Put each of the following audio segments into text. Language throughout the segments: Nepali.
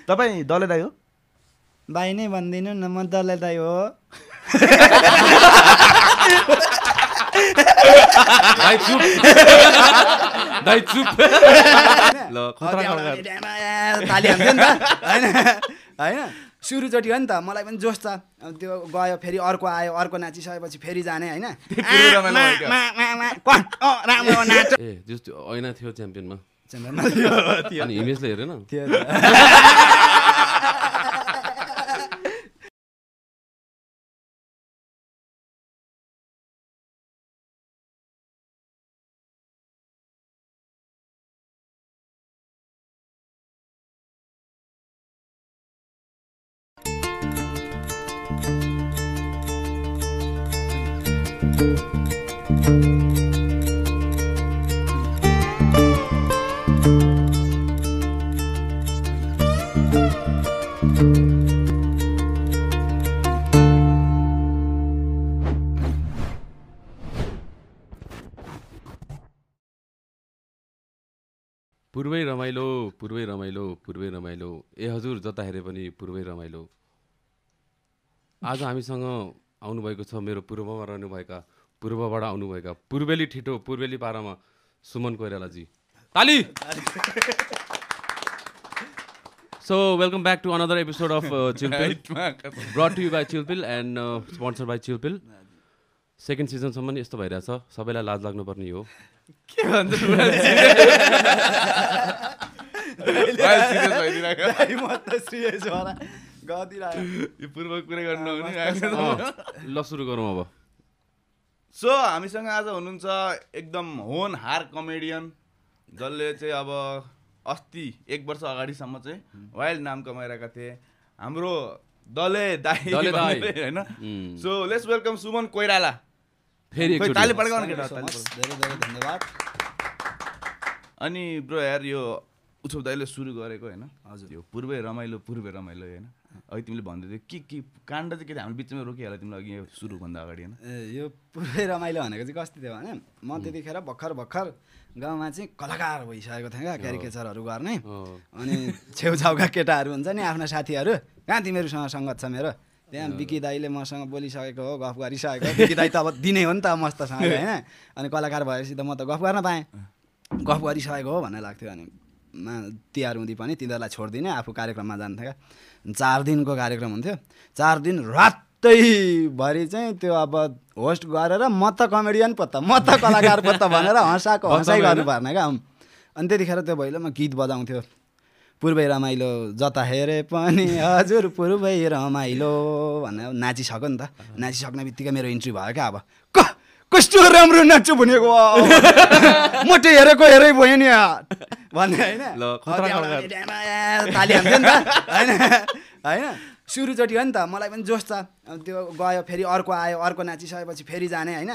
तपाईँ दले दाइ हो? भाइ नै भन्दिनु न, म दले दाइ हो। दाइ चुप ल ताली हान्थ्यो नि त होइन सुरुचोटि हो नि त, मलाई पनि जोस छ। त्यो गयो फेरि अर्को आयो, अर्को नाचिसकेपछि फेरि जाने होइन। राम्रो नाच ए जस्तो ऐना थियो च्याम्पियनमा अनि हिमेशले हेरेन पूर्वै रमाइलो पूर्वै रमाइलो पूर्वै रमाइलो ए हजुर जता हेरे पनि पूर्वै रमाइलो। आज हामीसँग आउनुभएको छ मेरो पूर्वमा रहनुभएका पूर्वबाट आउनुभएका पूर्वेली ठिटो पूर्वेली पारामा सुमन कोइरालाजी। ताली। So welcome back to another episode of Chilpil, brought to you by Chilpil and sponsored by Chilpil. Second season सम्म यस्तो भइरहेछ, सबैलाई लाज लाग्नुपर्ने हो। के भन्छ यो पूर्व कुरै गर्नु ल सुरु गरौँ अब। सो हामीसँग आज हुनुहुन्छ एकदम होनहार कमेडियन, जसले चाहिँ अब अस्ति 1 वर्ष अगाडिसम्म चाहिँ वाइल्ड नाम कमाइरहेका थिए, हाम्रो दले दाइ होइन। So let's welcome Suman Koirala. फेरि ताली पड्काउनु केटा, धेरै धेरै धन्यवाद। अनि ब्रो यार यो उत्सव दाइले सुरु गरेको होइन हजुर, यो पूर्वै रमाइलो होइन, अघि तिमीले भन्दै थियौ के काण्ड चाहिँ के हाम्रो बिचमा रोकिहाल्यो तिमीलाई अघि सुरुभन्दा अगाडि होइन। यो पूर्वै रमाइलो भनेको चाहिँ कस्तो थियो भने म त्यतिखेर भर्खर गाउँमा चाहिँ कलाकार भइसकेको थिएँ क्या, क्यारिकेचरहरू गर्ने। अनि छेउछाउका केटाहरू हुन्छ नि आफ्ना साथीहरू, कहाँ तिमीहरूसँग सङ्गत छ मेरो, त्यहाँ बिकी दाईले मसँग बोलिसकेको हो, गफ गरिसकेको हो। बिकी दाई त अब दिने हो नि त मस्तसँग होइन। अनि कलाकार भएपछि त म त गफ गर्न पाएँ, गफ गरिसकेको हो भन्ने लाग्थ्यो। अनि तिहार हुँदी पनि तिनीहरूलाई छोडिदिने, आफू कार्यक्रममा जान्थेँ क्या। 4 दिनको कार्यक्रम हुन्थ्यो, 4 दिन रातैभरि चाहिँ त्यो अब होस्ट गरेर म त कमेडियन पो त, म त कलाकार पो त भनेर हँसाइ गर्नुपर्ने क्या। अनि त्यतिखेर त्यो भैलोमा गीत बजाउँथ्यो, पूर्वै रमाइलो जता हेरे पनि हजुर पूर्वै रमाइलो भनेर नाचिसक्यो नि त। नाचिसक्ने बित्तिकै मेरो इन्ट्री भयो क्या। अब कस्तो राम्रो नाच्छु भनेको मोटे हेरै भयो नि भन्ने होइन। ताली हान्थ्यो नि त होइन सुरुचोटि हो नि त, मलाई पनि जोस छ। त्यो गयो फेरि अर्को आयो, अर्को नाचिसकेपछि फेरि जाने होइन।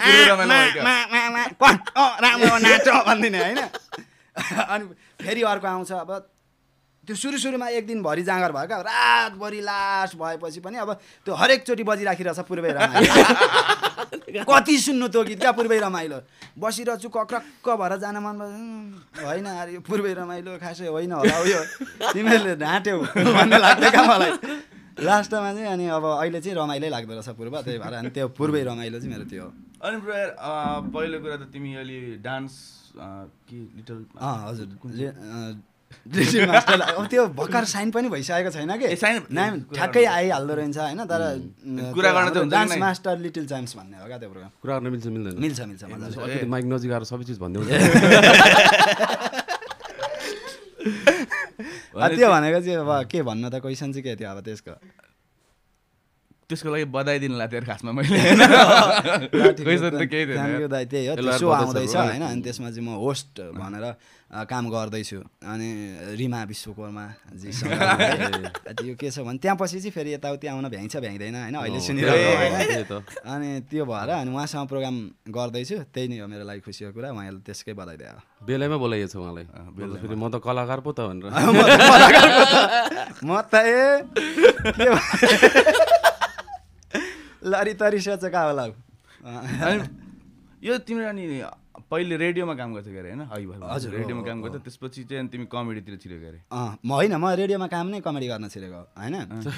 राम्रो नाच भनिदिने होइन। अनि फेरि अर्को आउँछ। अब त्यो सुरुमा 1 दिनभरि जाँगर भयो क्या, रातभरि लास्ट भएपछि पनि अब त्यो हरेकचोटि बजिराखिरहेछ पूर्वै रमाइलो। कति सुन्नु त्यो गीत क्या पूर्वै रमाइलो, बसिरहेछु कक्रक्क भएर जान मन होइन। अरे यो पूर्वै रमाइलो खासै होइन होला उयो, तिमीहरूले ढाँट्यौ भन्ने लाग्थ्यो क्या मलाई लास्टमा चाहिँ। अनि अब अहिले चाहिँ रमाइलै लाग्दो रहेछ पूर्व, त्यही भएर अनि त्यो पूर्वै रमाइलो चाहिँ मेरो त्यो हो। अनि ब्रो यार पहिलो कुरा त तिमी अलि डान्स के लिटल हजुर लिटिल मास्टर अब त्यो भर्खर साइन पनि भइसकेको छैन कि, नाम ठ्याक्कै आइहाल्दो रहेछ होइन। तर कुरा गर्न चाहिँ डान्स मास्टर लिटिल च्याम्प्स भन्ने हो क्या त्यो प्रोग्राम। कुरा गर्न मिल्दैन? मिल्छ मजाले। अलिकति माइक नजिक आएर सबै चिज भन्दै हुन्छ। त्यो भनेको चाहिँ अब के भन्नु त, क्वेसन चाहिँ के थियो अब त्यसको लागि बधाई दिनु लाग्थ्यो खासमा मैले। थ्याङ्क यू दाइ, त्यही हो। त्यो सो आउँदैछ होइन, अनि त्यसमा चाहिँ म होस्ट भनेर काम गर्दैछु। अनि रिमा विश्वकर्माजीसँग यो के छ भने त्यहाँ पछि चाहिँ फेरि यताउति आउन भ्याइँदैन होइन, अहिले सुनिरहेको। अनि त्यो भएर अनि उहाँसँग प्रोग्राम गर्दैछु, त्यही नै हो मेरो लागि खुसीको कुरा। उहाँले त्यसकै बधाई दियो। बेलैमा बोलाइएको छ उहाँलाई, फेरि म त कलाकार पो त भनेर। म त लरी तरी सोचेका होला। यो तिम्रो अनि पहिले रेडियोमा काम गर्थ्यो अरे होइन हजुर, रेडियोमा काम गर्थ्यो त्यसपछि चाहिँ तिमी कमेडीतिर छिरेको अरे म होइन म रेडियोमा काम नै कमेडी गर्न छिरेको होइन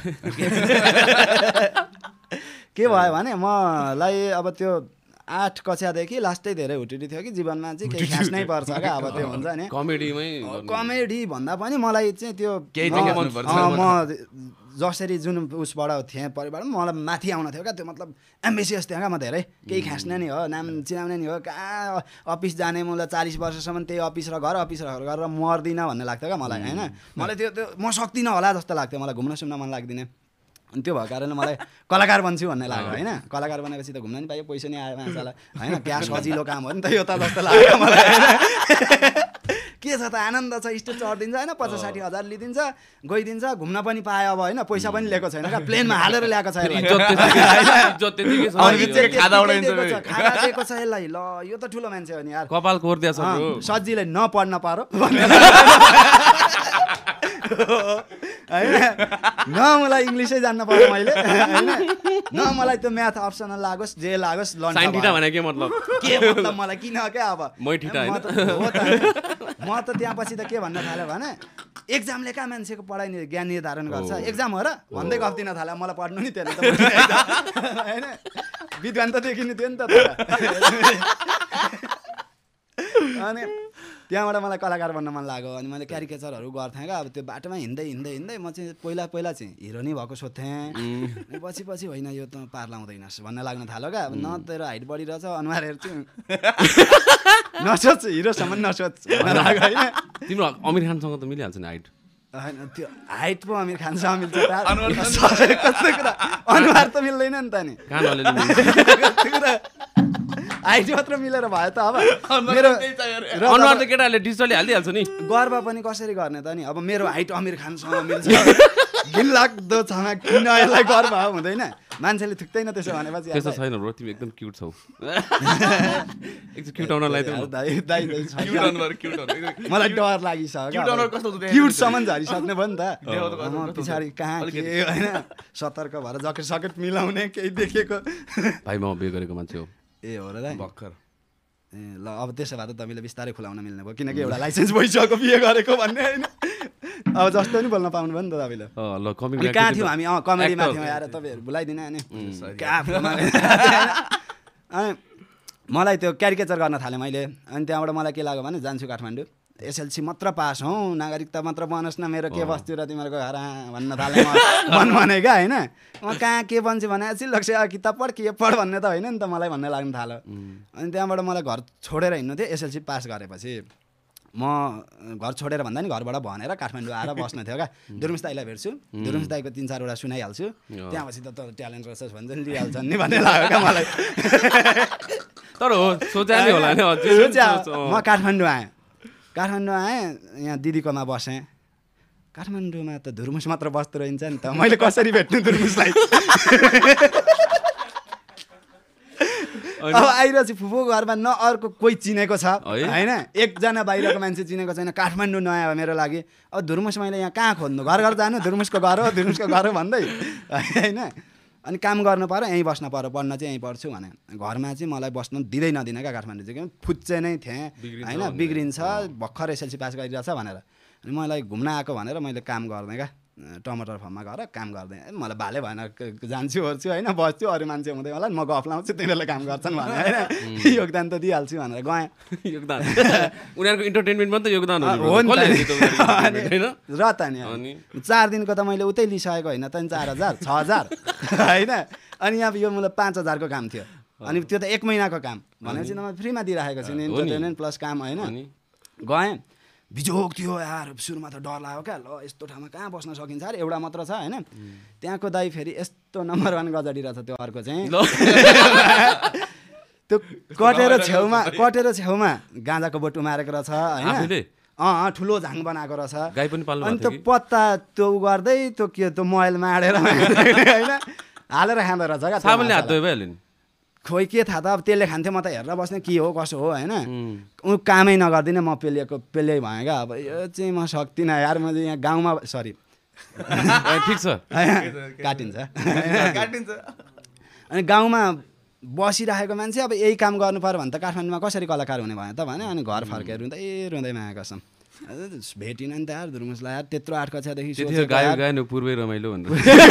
के भयो भने मलाई अब त्यो 8 कक्षादेखि लास्टै धेरै हुटिटी थियो कि जीवनमा चाहिँ केही खास्नै पर्छ क्या अब त्यो हुन्छ नि कमेडी भन्दा पनि मलाई चाहिँ त्यो म जसरी जुन उसबाट थिएँ परिवार मलाई माथि आउन थियो क्या त्यो मतलब एम्बिसियस थियो क्या म धेरै केही खास्ने नि हो नाम चिनाउने नि हो कहाँ अफिस जाने मलाई 40 वर्षसम्म त्यही अफिस र घर गरेर मर्दिनँ भन्ने लाग्थ्यो क्या मलाई होइन मलाई त्यो म सक्दिनँ होला जस्तो लाग्थ्यो मलाई घुम्न सुम्न मन लाग्दिनँ अनि त्यो भएको कारणले मलाई कलाकार बन्छु भन्ने लाग्यो होइन कलाकार बनेपछि त घुम्न नि पायो पैसा नि आयो मान्छेलाई होइन क्या सजिलो काम हो नि त यो त जस्तो लाग्यो मलाई के छ त आनन्द छ स्टेज चढिदिन्छ होइन 50-60 हजार लिइदिन्छ गइदिन्छ घुम्न पनि पायो अब होइन पैसा पनि लिएको छैन क्या प्लेनमा हालेर ल्याएको छ खाना दिएको छ यसलाई ल यो त ठुलो मान्छे हो नि यार कपाल कोर्दिया छ सजिलै नपढ्न पारो होइन न मलाई इङ्ग्लिसै जान्न पर्यो मैले होइन न मलाई त्यो म्याथ अप्सनल लागोस् जे लागोस् साइन थीटा भने के मतलब मलाई किन क्या अब म त त्यहाँ पछि त के भन्न थाल्यो भने एक्जामले कहाँ मान्छेको पढाइ ज्ञान निर्धारण गर्छ एक्जाम हो र भन्दै गफ्दिन थाल्यो मलाई पढ्नु नि त्यसले त होइन विद्वान त देखिनु थियो नि त अनि त्यहाँबाट मलाई कलाकार बन्न मन लाग्यो अनि मैले क्यारिकेचरहरू गर्थेँ क्या अब त्यो बाटोमा हिँड्दै म चाहिँ पहिला चाहिँ हिरो नै भएको सोध्थेँ पछि होइन यो त पार लाउँदैनस् भन्ने लाग्न थाल्यो क्या अब न तेरो हाइट बढिरहेछ अनुहार हेर्छु नसोच हिरोसम्म नसोच लाग्यो होइन तिम्रो आमिर खानसँग त मिलिहाल्छ नि हाइट होइन त्यो हाइट पो आमिर खानसँग मिल्छ अनुहार त मिल्दैन नि त नि हाइट मात्र मिलेर भयो त अब मेरो अनुहार त केटाहरूले डिजिटली हालिदिइहाल्छ नि गर्व पनि कसरी गर्ने त नि अब मेरो हाइट आमिर खानसँग मिल्छ घिनलाग्दो छ किन यसलाई गर्व हुँदैन मान्छेले थुक्दैन त्यसो भनेपछि त्यस्तो छैन ब्रो तिमी एकदम क्युट छौ एकदम क्युट अनुहारलाई मलाई डर लागिसक्यो क्युटसम्म झरिसक्ने भयो नि त पछाडि कहाँ के होइन सतर्क भएर जकेट सकेट मिलाउने केही देखेको भाइ म बिहे गरेको मान्छे हो ए हो र दाइ भर्खर ए ल अब त्यसो भए त तपाईँले बिस्तारै खुलाउन मिल्ने भयो किनकि एउटा लाइसेन्स भइसक्यो बिहे गरेको भन्ने होइन अब जस्तो नि बोल्न पाउनु भयो नि त तपाईँले ल कमेडी कहाँ थियौँ हामी कमेडीमा थियौँ आएर तपाईँहरू भुलाइदिने अनि अनि मलाई त्यो क्यारिकेचर गर्न थालेँ मैले अनि त्यहाँबाट मलाई के लाग्यो भने जान्छु काठमाडौँ एसएलसी मात्र पास हौ नागरिकता मात्र बनोस् न मेरो के बस्छु र तिमीहरूको घर भन्न थालेँ मन भने क्या होइन म कहाँ के बन्छु भने लक्ष्य किताब पढ के पढ भन्ने त होइन नि त मलाई भन्ने लाग्न थाल्यो अनि त्यहाँबाट मलाई घर छोडेर हिँड्नु थियो एसएलसी पास गरेपछि म घर छोडेर भन्दा नि घरबाट भनेर काठमाडौँ आएर बस्न थियो क्या दुर्मुस दाईलाई भेट्छु दुर्मुस दाईको 3-4 सुनाइहाल्छु त्यहाँपछि त ट्यालेन्ट रहेछ भन्छ नि लिइहाल्छन् नि भन्ने लाग्यो क्या मलाई तर हो सोचा नि होला नि म काठमाडौँ आएँ यहाँ दिदीकोमा बसेँ काठमाडौँमा त धुर्मुस मात्र बस्दो रहन्छ नि त मैले कसरी भेट्नु धुर्मुसलाई अब आइरहेको छु फुपूको घरमा न अर्को कोही चिनेको छ होइन एकजना बाहिरको मान्छे चिनेको छैन काठमाडौँ नयाँ हो मेरो लागि अब धुर्मुस मैले यहाँ कहाँ खोज्नु घर जानु धुर्मुसको घर हो भन्दै होइन अनि काम गर्नु पर्यो यहीँ बस्नु पर्यो पढ्न चाहिँ यहीँ पढ्छु भने घरमा चाहिँ मलाई बस्नु दिँदै नदिन क्या काठमाडौँ चाहिँ फुच्चे नै थिएँ होइन बिग्रिन्छ भर्खर एसएलसी पास गरिरहेछ भनेर अनि मलाई घुम्न आएको भनेर मैले काम गर्दै क्या टमाटर फर्ममा गएर काम गर्दै मलाई भाले भएन जान्छु ओर्छु होइन बस्छु अरू मान्छे हुँदै होला म गफ लाउँछु तिनीहरूले काम गर्छन् भने होइन योगदान त दिइहाल्छु भनेर गएँ योगदान उनीहरूको इन्टरटेनमेन्ट पनि त योगदान हो नि र त नि 4 दिनको त मैले उतै लिइसकेको होइन त 4,000 6,000 होइन अनि यहाँ यो मलाई 5,000 को काम थियो अनि त्यो त 1 महिनाको काम भनेपछि त म फ्रीमा दिइराखेको छु नि इन्टरटेनमेन्ट प्लस काम होइन गएँ बिजोग थियो यार सुरुमा त डर लाग्यो क्या ल यस्तो ठाउँमा कहाँ बस्न सकिन्छ अरे एउटा मात्र छ होइन त्यहाँको दाइ फेरि यस्तो नम्बर 1 गजडी रहेछ त्यो अर्को चाहिँ त्यो कटेर छेउमा गाँजाको बोटु मारेको रहेछ होइन ठुलो झाङ बनाएको रहेछ गाई पनि पाल्नु अनि त्यो पत्ता त्यो गर्दै त्यो के त्यो मोबाइल माडेर होइन हालेर खाँदो रहेछ क्या साबुनले हात धोयो भइहाल्यो नि खोइ के थाहा त अब त्यसले खान्थ्यो म त हेरेर बस्ने के हो कसो हो होइन ऊ कामै नगर्दिनँ म पेलै भएँ क्या अब यो चाहिँ म सक्दिनँ यार म यहाँ गाउँमा सरी ठिक छ काटिन्छ अनि गाउँमा बसिरहेको मान्छे अब यही काम गर्नु पर्यो भने त काठमाडौँमा कसरी कलाकार हुने भयो त भने अनि घर फर्केर रुँदै माया कसम भेटिन नि त यार धुर्मुसलाई यार त्यत्रो 8 कक्षादेखि गायन पूर्वै रमाइलो भनेर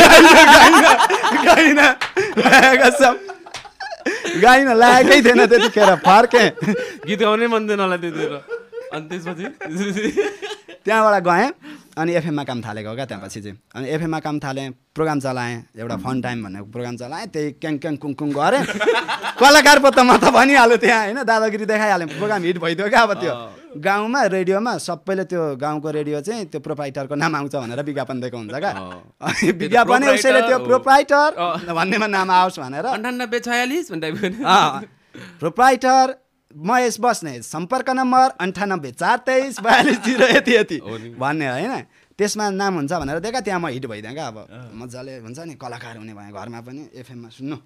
गाइन लागेकै थिएन त्यतिखेर फर्केँ गीत गाउनै मन थिएन होला त्यतिखेर अनि त्यसपछि त्यहाँबाट गएँ अनि एफएममा काम थालेको हो क्या त्यहाँपछि चाहिँ अनि एफएममा काम थालेँ प्रोग्राम चलाएँ एउटा फन टाइम भन्ने प्रोग्राम चलाएँ त्यही क्याङ क्याङ कुङ गरेँ कलाकार पो त म त भनिहाल्यो त्यहाँ होइन दादागिरी देखाइहालेँ प्रोग्राम हिट भइदियो क्या अब त्यो गाउँमा रेडियोमा सबैले त्यो गाउँको रेडियो चाहिँ त्यो प्रोप्राइटरको नाम आउँछ भनेर विज्ञापन दिएको हुन्छ क्या अनि विज्ञापनै उसैले त्यो प्रोप्राइटर भन्नेमा नाम आओस् भनेर 9846 प्रोप्राइटर महेश बस्ने सम्पर्क नम्बर 98 423 42 0 यति भन्ने होइन त्यसमा नाम हुन्छ भनेर दिएका त्यहाँ म हिट भइदिएँ क्या अब मजाले हुन्छ नि कलाकार हुने भएँ घरमा पनि एफएममा सुन्नु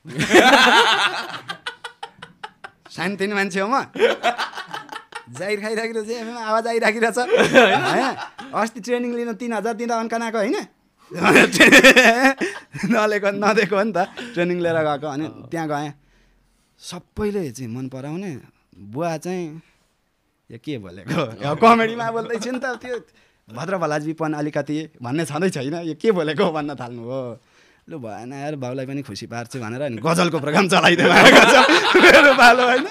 सानोतिनो मान्छे हो म जाहिर खाइराखिरहेको छ एफएममा आवाज आइराखिरहेछ होइन अस्ति ट्रेनिङ लिनु 3000 दिँदा अन्कनाको होइन नदिएको हो नि त ट्रेनिङ लिएर गएको अनि त्यहाँ गएँ सबैले चाहिँ मन पराउने बुवा चाहिँ यो के बोलेको कमेडीमा बोल्दैछु नि त त्यो भद्र भलाजीपन अलिकति भन्ने छँदै छैन यो के बोलेको भन्न थाल्नु हो लु भएन यार बाउलाई पनि खुसी पार्छु भनेर अनि गजलको प्रोग्राम चलाइदियो मेरो बालो होइन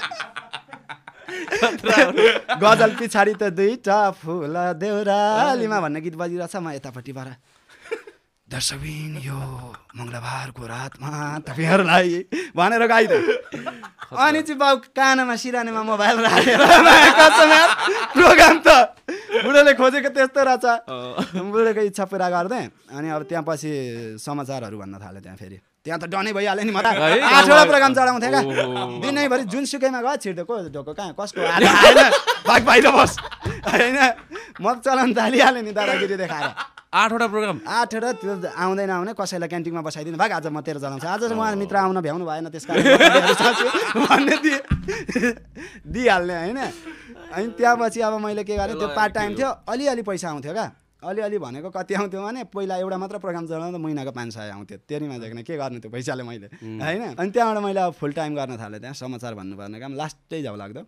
गजल पछाडि त 2टा फुल देउरालीमा भन्ने गीत बजिरहेछ म यतापट्टिबाट दर्शकबिन यो मङ्गलबारको रातमा तपाईँहरूलाई भनेर गाइदियो अनि चाहिँ बाउ कानमा सिरानीमा मोबाइल राखेर प्रोग्राम त बुढोले खोजेको त्यस्तो रहेछ बुढोको इच्छा पुरा गर्दै अनि अब त्यहाँ पछि समाचारहरू भन्न थाल्यो त्यहाँ फेरि त्यहाँ त डनै भइहाल्यो नि म 8वटा प्रोग्राम चलाउँथेँ क्या दिनैभरि जुनसुकैमा गयो छिर्दो ढोको कहाँ कसको आएन भाग बाहिर बस होइन म चलाउनु थालिहालेँ नि दादागिरी देखाएर 8वटा प्रोग्राम 8वटा त्यो आउँदैन आउने कसैलाई क्यान्टिनमा बसाइदिनु भाग आज म तेरो चलाउँछु आज उहाँ मित्र आउन भ्याउनु भएन त्यस कारण भन्ने दिइहाल्ने होइन अनि त्यहाँपछि अब मैले के गरेँ त्यो पार्ट टाइम थियो अलिअलि पैसा आउँथ्यो क्या अलिअलि भनेको कति आउँथ्यो भने पहिला एउटा मात्र प्रोग्राम चलाउँदा महिनाको 500 आउँथ्यो तेरिमा देख्न के गर्नु त्यो पैसाले मैले होइन अनि त्यहाँबाट मैले अब फुल टाइम गर्न थालेँ त्यहाँ समाचार भन्नुपर्ने काम लास्टै जाउ लाग्दो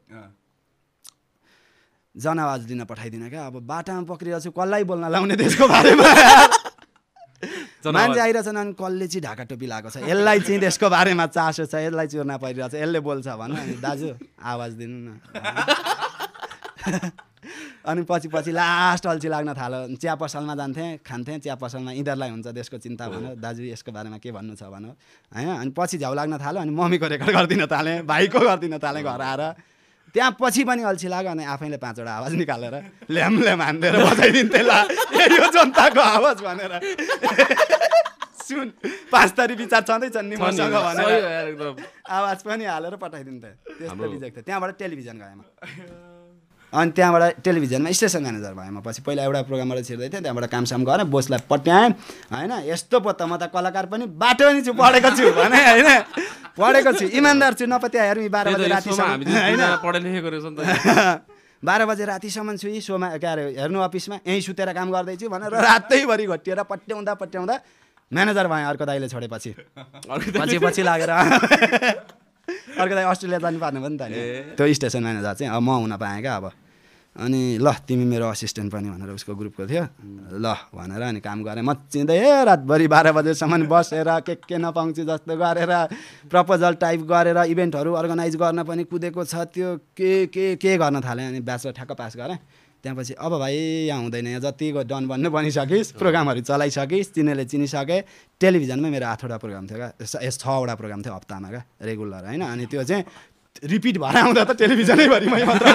जनआवाज दिन पठाइदिन क्या अब बाटामा पक्रिरहेको छु कसलाई बोल्न लाउने त्यसको बारेमा मान्छे आइरहेछन् अनि कसले चाहिँ ढाका टोपी लगाएको छ यसलाई चाहिँ त्यसको बारेमा चासो छ यसलाई चुर्ना परिरहेको छ यसले बोल्छ भन्नु अनि दाजु आवाज दिनु न अनि पछि लास्ट अल्छी लाग्न थाल्यो चिया पसलमा जान्थेँ खान्थेँ चिया पसलमा यिनीहरूलाई हुन्छ देशको चिन्ता भन्यो दाजु यसको बारेमा के भन्नु छ भन्यो होइन अनि पछि झ्याउ लाग्न थाल्यो अनि मम्मीको रेकर्ड गरिदिन थालेँ भाइको गरिदिन थालेँ घर आएर त्यहाँ पछि पनि अल्छी लाग्यो अनि आफैले 5वटा आवाज निकालेर ल्याम हान्देर बजाइदिन्थेँ ला यो जनताको आवाज भनेर सुन 5 थरी विचार छँदैछन् नि मसँग भनेर आवाज पनि हालेर पठाइदिन्थेँ त्यस्तो रिजेक्ट थियो त्यहाँबाट टेलिभिजन गएँ म अनि त्यहाँबाट टेलिभिजनमा स्टेसन म्यानेजर भएँ म पछि पहिला एउटा प्रोग्रामबाट छिर्दै थिएँ त्यहाँबाट कामसाम गरेँ बोसलाई पट्याएँ होइन यस्तो पो त म त कलाकार पनि बाटो पनि छु पढेको छु भने होइन पढेको छु इमान्दार छु नपत्या हेर्नु 12 बजे रातिसम्म होइन 12 बजे रातिसम्म छु यी सोमा के अरे हेर्नु अफिसमा यहीँ सुतेर काम गर्दैछु भनेर रातैभरि घोटिएर पट्याउँदा म्यानेजर भएँ अर्को दाइले छोडेपछि पछि लागेर अर्को दाइ अस्ट्रेलिया जानु पर्ने भयो नि त नि त्यो स्टेसन म्यानेजर चाहिँ अब म हुन पाएँ क्या अब अनि ल तिमी मेरो असिस्टेन्ट पनि भनेर उसको ग्रुपको थियो ल भनेर अनि काम गरेँ म चिन्दै रातभरि 12 बजेसम्म बसेर के नपाउँछु जस्तो गरेर प्रपोजल टाइप गरेर इभेन्टहरू अर्गनाइज गर्न पनि कुदेको छ त्यो के गर्न थालेँ अनि ब्याचलर ठ्याक्क पास गरेँ त्यहाँपछि अब भाइ यहाँ हुँदैन यहाँ जति डन बन्नु बनिसकिस् प्रोग्रामहरू चलाइसकिस् चिनेले चिनिसके टेलिभिजनमै मेरो 8वटा प्रोग्राम थियो क्या 6वटा प्रोग्राम थियो हप्तामा क्या रेगुलर होइन अनि त्यो चाहिँ रिपिट भएर आउँदा त टेलिभिजनैभरिमै मात्र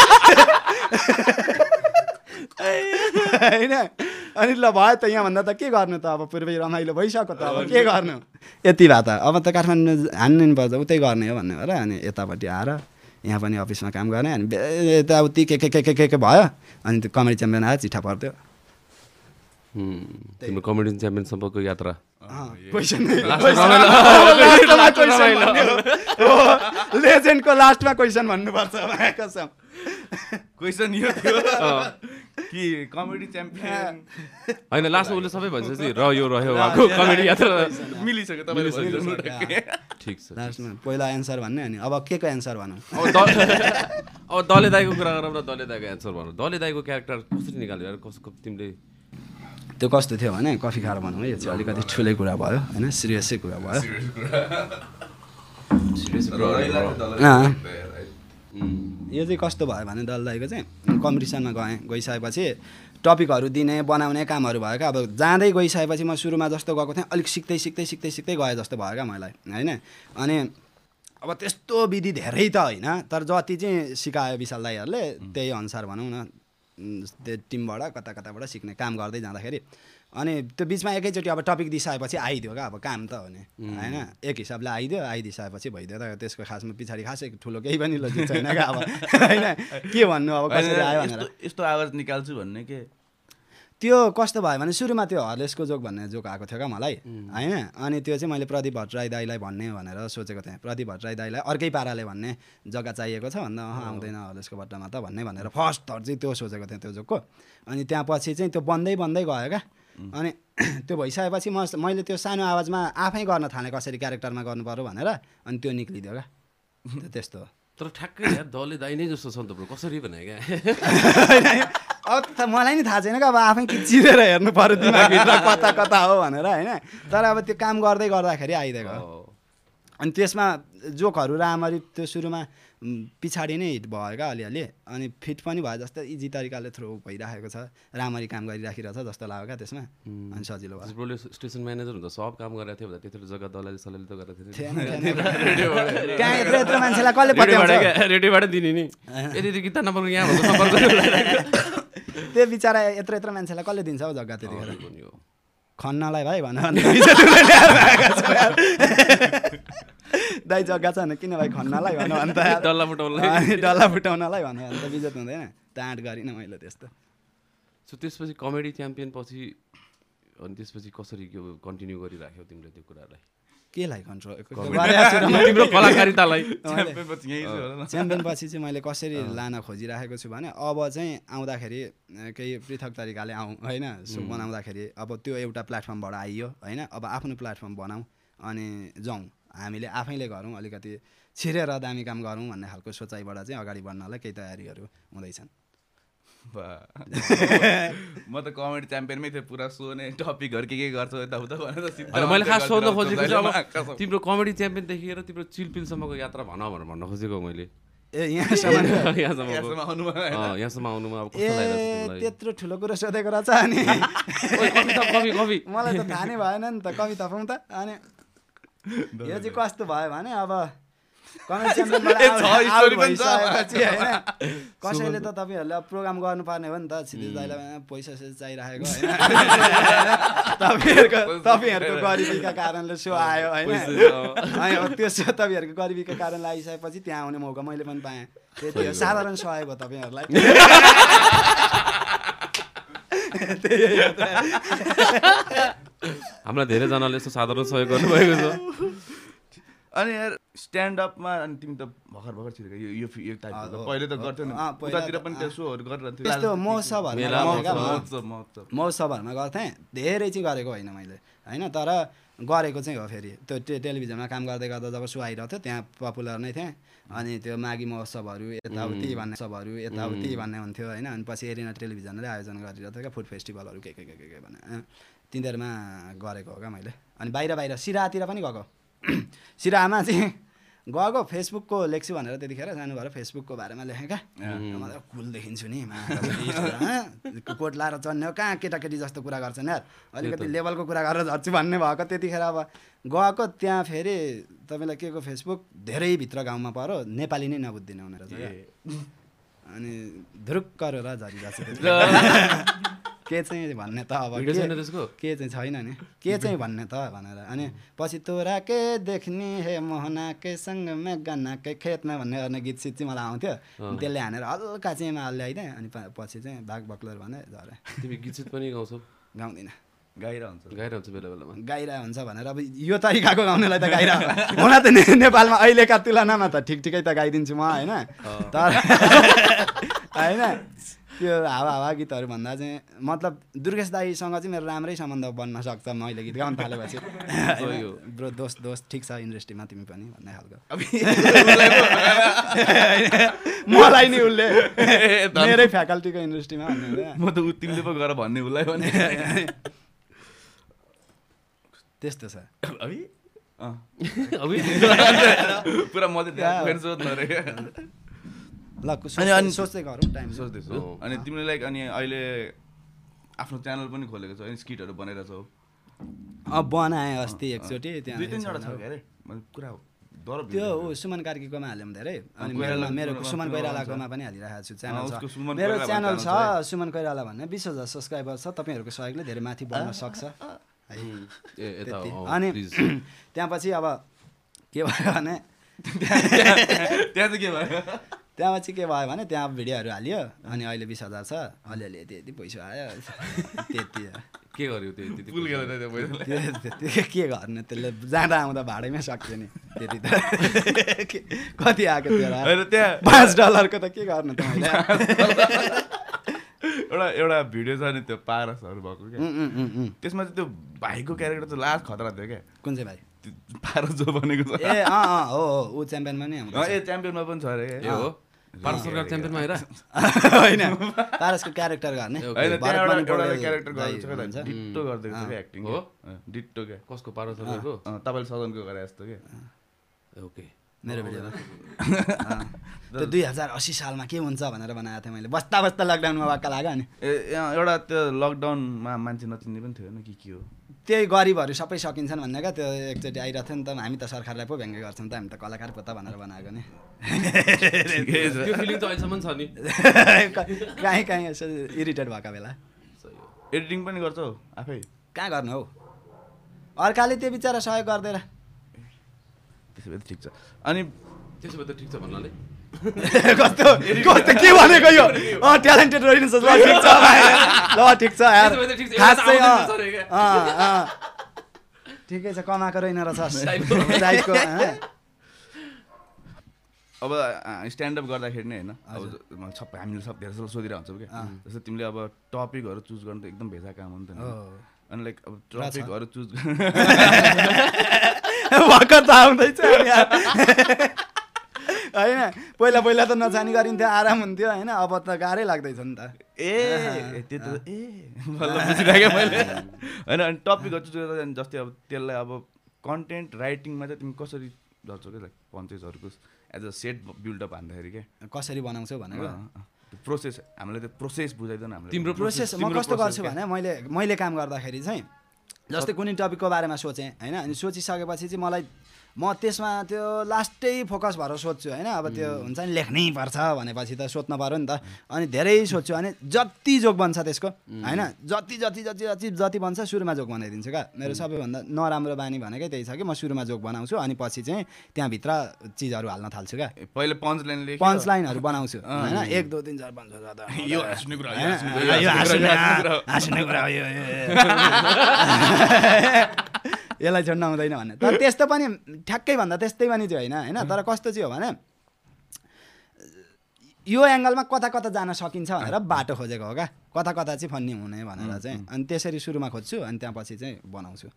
होइन अनि ल भयो त यहाँभन्दा त के गर्नु त अब पूर्वै रमाइलो भइसक्यो त अब के गर्नु यति भए त अब त काठमाडौँ हान्नु नि पर्छ उतै गर्ने हो भन्ने भएर अनि यतापट्टि आएर यहाँ पनि अफिसमा काम गरेँ अनि यताउति के भयो अनि त्यो कमेडी च्याम्पियन आयो चिठा पर्थ्यो तिम्रो कमेडी च्याम्पियनसम्मको यात्रा लेजेन्डको लास्टमा क्वेसन भन्नुपर्छ कसम क्वेसन यो थियो कि कमेडी च्याम्पियन होइन लास्टमा उसले सबै भन्छ चाहिँ रह्यो उहाँको कमेडी यात्रा मिलिसक्यो तपाईँले ठिक छ लास्टमा पहिला एन्सर भन्ने अनि अब के को एन्सर भनौँ अब दले दाईको कुरा गरौँ न दले दाईको एन्सर भनौँ दले दाईको क्यारेक्टर कसरी निकाल्यो यार कसको तिमीले त्यो कस्तो थियो भने कफी खाएर भनौँ है यो चाहिँ अलिकति ठुलै कुरा भयो होइन सिरियसै कुरा भयो यो चाहिँ कस्तो भयो भने दलदाईको चाहिँ कम्पिटिसनमा गइसकेपछि टपिकहरू दिने बनाउने कामहरू भयो क्या अब जाँदै गइसकेपछि म सुरुमा जस्तो गएको थिएँ अलिक सिक्दै गएँ जस्तो भयो क्या मलाई होइन अनि अब त्यस्तो विधि धेरै त होइन तर जति चाहिँ सिकायो विशाल दाईहरूले त्यही अनुसार भनौँ न त्यो टिमबाट कताबाट सिक्ने काम गर्दै जाँदाखेरि अनि त्यो बिचमा एकैचोटि अब टपिक दिइसकेपछि आइदियो क्या अब काम त हो नि होइन एक हिसाबले आइदिइसकेपछि भइदियो त त्यसको खासमा पछाडि खासै ठुलो केही पनि लजिक छैन क्या अब होइन के भन्नु अब कसरी आयो भनेर यस्तो आवाज निकाल्छु भन्ने के त्यो कस्तो भयो भने सुरुमा त्यो हर्लेसको जोक भन्ने जोक आएको थियो क्या मलाई होइन अनि त्यो चाहिँ मैले प्रदीप भट्टराई दाईलाई भन्ने भनेर सोचेको थिएँ प्रदीप भट्टराई दाईलाई अर्कै पाराले भन्ने जग्गा चाहिएको छ भन्दा आउँदैन हर्लेसको बट्टामा त भनेर फर्स्टहरू चाहिँ त्यो सोचेको थिएँ त्यो जोकको अनि त्यहाँ पछि चाहिँ त्यो बन्दै गयो क्या अनि त्यो भइसकेपछि मैले त्यो सानो आवाजमा आफै गर्न थालेँ कसरी क्यारेक्टरमा गर्नु पर्यो भनेर अनि त्यो निक्लिदियो क्या त्यस्तो तर ठ्याक्कै यार दले दाई नै जस्तो छ नि त कसरी भने क्या अब त मलाई नि थाहा छैन क्या अब आफै चिरेर हेर्नु पर्यो दिमागभित्र कता हो भनेर होइन तर अब त्यो काम गर्दै गर्दाखेरि आइदिएको अनि त्यसमा जोकहरू राम्ररी त्यो सुरुमा पछाडि नै हिट भयो क्या अलिअलि अनि फिट पनि भयो जस्तो इजी तरिकाले थ्रो भइराखेको छ राम्ररी काम गरिराखिरहेको छ जस्तो लाग्यो क्या त्यसमा अनि सजिलो भयो ब्रोले स्टेसन म्यानेजर हुन्छ सब काम गरेको थियो त्यत्रो जग्गा दलाली सलाली त गरेको थियो त्यहाँ यत्रो मान्छेलाई कसले पत्याउँछ रेडियोबाट दिने नि यति किता नम्बरको यहाँ भन्दा सम्पर्क त्यो बिचरा यत्रो मान्छेलाई कसले दिन्छ हौ जग्गा त्यतिखेर खन्नलाई भाइ भन दाइ जग्गा छ भने किन भाइ खन्नलाई भन अन्त डल्ला फुटाउनलाई भन अन्त बिजत हुँदैन टाँट गरिनँ मैले त्यस्तो सो त्यसपछि कमेडी च्याम्पियन पछि अनि त्यसपछि कसरी कन्टिन्यू गरिराख्यौ तिमीले त्यो कुरालाई केलाई कन्ट्रोल तिम्रो कलाकारितालाई च्याम्पियन पछि चाहिँ मैले कसरी लान खोजिराखेको छु भने अब चाहिँ आउँदाखेरि केही पृथक तरिकाले आउँ होइन सो बनाउँदाखेरि अब त्यो एउटा प्लेटफर्मबाट आइयो होइन अब आफ्नो प्लेटफर्म बनाऊँ अनि जाउँ हामीले आफैले गरौँ अलिकति छिरेर दामी काम गरौँ भन्ने खालको सोचाइबाट चाहिँ अगाडि बढ्नलाई केही तयारीहरू हुँदैछन् म त कमेडी च्याम्पियनमै थिएँ पुरा सो नै टपिकहरू के गर्छौ यताउता भनेर मैले खास सोध्न खोजेको चाहिँ तिम्रो कमेडी च्याम्पियन देखिएर तिम्रो चिलपिलसम्मको यात्रा भन्न खोजेको मैले यहाँसम्म आउनुमा अब कस्तो लागिरहेको त्यत्रो ठुलो कुरो सोधेको रहेछ अनि मलाई त थाहा नै भएन नि त कविता पाउँ त अनि यो चाहिँ कस्तो भयो भने अब कमेडी च्याम्पियनपछि होइन कसैले त तपाईँहरूले प्रोग्राम गर्नुपर्ने हो नि त क्षितिज दाइलाई पैसा चाहिरहेको होइन तपाईँहरूको गरिबीका कारणले सो आयो होइन त्यो सो तपाईँहरूको गरिबीका कारणले आइसकेपछि त्यहाँ आउने मौका मैले पनि पाएँ त्यति हो साधारण सहयोग हो तपाईँहरूलाई हामीलाई धेरैजनाले यस्तो साधारण सहयोग गर्नुभएको छ अनि यार स्ट्यान्डअपमा अनि तिमी त भर्खर छिरेको यो टाइपको पहिले त गर्थ्यौ नि उतातिर पनि त्यो सोहरू गरिरहन्थ्यो त्यस्तो महोत्सवहरूमा गर्थेँ धेरै चाहिँ गरेको होइन मैले होइन तर गरेको चाहिँ हो फेरि त्यो टेलिभिजनमा काम गर्दै गर्दा जब सो आइरहेको थियो त्यहाँ पपुलर नै थिएँ अनि त्यो माघी महोत्सवहरू यताउति भन्ने हुन्थ्यो होइन अनि पछि एरिना टेलिभिजनले आयोजना गरिरहेको थियो क्या फुड फेस्टिभलहरू के भन्ने तिनीहरूमा गरेको हो क्या मैले अनि बाहिर सिरातिर पनि गएको सिरामा चाहिँ गएको फेसबुकको लेख्छु भनेर त्यतिखेर जानु भएर फेसबुकको बारेमा लेखेँ क्या मलाई कुल देखिन्छु नि कोट लाएर चढ्ने हो कहाँ केटाकेटी जस्तो कुरा गर्छन् यार अलिकति लेभलको कुरा गरेर झर्छु भन्ने भएको त्यतिखेर अब गएको त्यहाँ फेरि तपाईँलाई के को फेसबुक धेरै भित्र गाउँमा पऱ्यो नेपाली नै नबुझ्दिनँ भनेर चाहिँ अनि धुरुक्क गरेर झरिरहेको छ के चाहिँ भन्ने त अब के चाहिँ छैन नि के चाहिँ भन्ने त भनेर अनि पछि तोरा के देख्ने हे मोहना के सँग मेघना के खेतमा भन्ने गीत सित चाहिँ मलाई आउँथ्यो त्यसले हानेर हल्का चाहिँ ल्याइदिएँ अनि पछि चाहिँ भाग बक्लर भने झरे तिमी गीत सित पनि गाउँछौ गाउँदिनँ गाइरा हुन्छ बेला बेलामा गाइरा हुन्छ भनेर अब यो तरिकाको गाउनेलाई त गाइरा हुन त नेपालमा अहिलेका तुलनामा त ठिकै त गाइदिन्छु म होइन तर होइन त्यो हावा गीतहरू भन्दा चाहिँ मतलब दुर्गेश दाईसँग चाहिँ मेरो राम्रै सम्बन्ध बन्न सक्छ मैले गीत गाउन थालेपछि ब्रो दोस्त ठिक छ इन्डस्ट्रीमा तिमी पनि भन्ने खालको मलाई नि उसले मेरै फ्याकल्टीको इन्डस्ट्रीमा भन्ने म त तिमीले पो गर भन्ने उसलाई भने त्यस्तो छ पुरा म चाहिँ सोध्नु रे ल अनि सोच्दै गरौँ टाइम सोच्दैछु अनि तिमीले लाइक अनि अहिले आफ्नो च्यानल पनि खोलेको छौ अनि स्किटहरू बनाइरहेछौ बनाएँ अस्ति एकचोटि त्यहाँ 2-3 छ अरे कुरा हो त्यो सुमन कार्कीकोमा हाल्यौँ धेरै अनि मेरो सुमन कोइरालाकोमा पनि हालिरहेको छु च्यानल छ मेरो च्यानल छ सुमन कोइराला भन्ने 20,000 सब्सक्राइबर छ तपाईँहरूको सहयोगले धेरै माथि बढ्न सक्छ अनि त्यहाँ पछि अब के भयो भने त्यहाँ चाहिँ के भयो त्यहाँपछि के भयो भने त्यहाँ भिडियोहरू हाल्यो अनि अहिले 20,000 छ अलिअलि यति पैसा आयो त्यति के गर्यो त्यति के गर्ने त्यसले जाँदा आउँदा भाडैमै सक्यो नि त्यति त कति आएको त्यो $5 त के गर्नु त एउटा भिडियो छ नि त्यो पारसहरू भएको क्या त्यसमा चाहिँ त्यो भाइको क्यारेक्टर चाहिँ लास्ट खतरा थियो क्या कुन चाहिँ भाइ पारस जो बनेको छ ए हो ऊ च्याम्पियनमा नै आउँछ च्याम्पियनमा पनि छ अरे ए हो पारस सरकार च्याम्पियनमा आएर होइन पारसको क्यारेक्टर गर्ने होइन त्यहाँ एउटा क्यारेक्टर गर्दैछ क्या डिट्टो गरिदिएको छ क्या एक्टिङ हो डिट्टो क्या कसको पारस सरकारको तपाईँले सदनको गरे जस्तो क्या ओके मेरो भिडियोमा त्यो 2080 सालमा के हुन्छ भनेर बनाएको थिएँ मैले बस्दा लकडाउनमा वाक्क लाग्यो नि एउटा त्यो लकडाउनमा मान्छे नचिन्ने पनि थियो के हो त्यही गरिबहरू सबै सकिन्छन् भन्ने क्या त्यो एकचोटि आइरहेको थियो नि त हामी त सरकारलाई पो व्यङ्ग्य गर्छौँ त हामी त कलाकार पो त भनेर बनाएको नि त्यो फिलिङ त अहिलेसम्म छ नि कहीँ यसो इरिटेट भएको बेला एडिटिङ पनि गर्छौ आफै कहाँ गर्नु हौ अर्काले त्यो बिचरा सहयोग गर्दैन त्यसो भए ठिक छ अनि त्यसो भए त ठिक छ भन्नाले कस्तो के भनेको यो ट्यालेन्टेड रहेछ ल ठिक छ यार खास चाहिँ ठिकै छ कमाएको रहेन रहेछ अब स्ट्यान्डअप गर्दाखेरि नै होइन अब सब हामीले सब धेरै जस्तो सोधिरहेको हुन्छौँ क्या जस्तो तिमीले अब टपिकहरू चुज गर्नु त एकदम भेजा काम हो नि त अनि लाइक अब टपिकहरू चुज भर्खर त आउँदैछ होइन पहिला त नजानी गरिन्थ्यो आराम हुन्थ्यो होइन अब त गाह्रै लाग्दैछ नि त त्यो त बुझिरहेको मैले होइन अनि टपिकहरू चुज गर्दा जस्तै अब त्यसलाई अब कन्टेन्ट राइटिङमा चाहिँ तिमी कसरी गर्छौ क्या लाइक पन्चेसहरूको एज अ सेट बिल्डअप हान्दाखेरि क्या कसरी बनाउँछौ भनेर प्रोसेस हामीलाई त्यो प्रोसेस बुझाइदिनु हामीले तिम्रो प्रोसेस म कस्तो गर्छु भने मैले काम गर्दाखेरि चाहिँ जस्तै कुनै टपिकको बारेमा सोचेँ होइन अनि सोचिसकेपछि चाहिँ म त्यसमा त्यो लास्टै फोकस भएर सोध्छु होइन अब त्यो हुन्छ नि लेख्नै पर्छ भनेपछि त सोध्नु पऱ्यो नि त अनि धेरै सोध्छु अनि जति जोक बन्छ त्यसको होइन जति बन्छ सुरुमा जोक बनाइदिन्छु क्या मेरो सबैभन्दा नराम्रो बानी भनेकै त्यही छ कि म सुरुमा जोक बनाउँछु अनि पछि चाहिँ त्यहाँभित्र चिजहरू हाल्न थाल्छु क्या पहिले पन्च लाइनहरू बनाउँछु होइन 1 2 3 4 5 6 7 यसलाई छोड्न आउँदैन भन्ने तर त्यस्तो पनि ठ्याक्कै भन्दा त्यस्तै पनि चाहिँ होइन तर कस्तो चाहिँ हो भने यो एङ्गलमा कता जान सकिन्छ भनेर बाटो खोजेको हो क्या कता चाहिँ फन्नी हुने भनेर चाहिँ अनि त्यसरी सुरुमा खोज्छु अनि त्यहाँ पछि चाहिँ बनाउँछु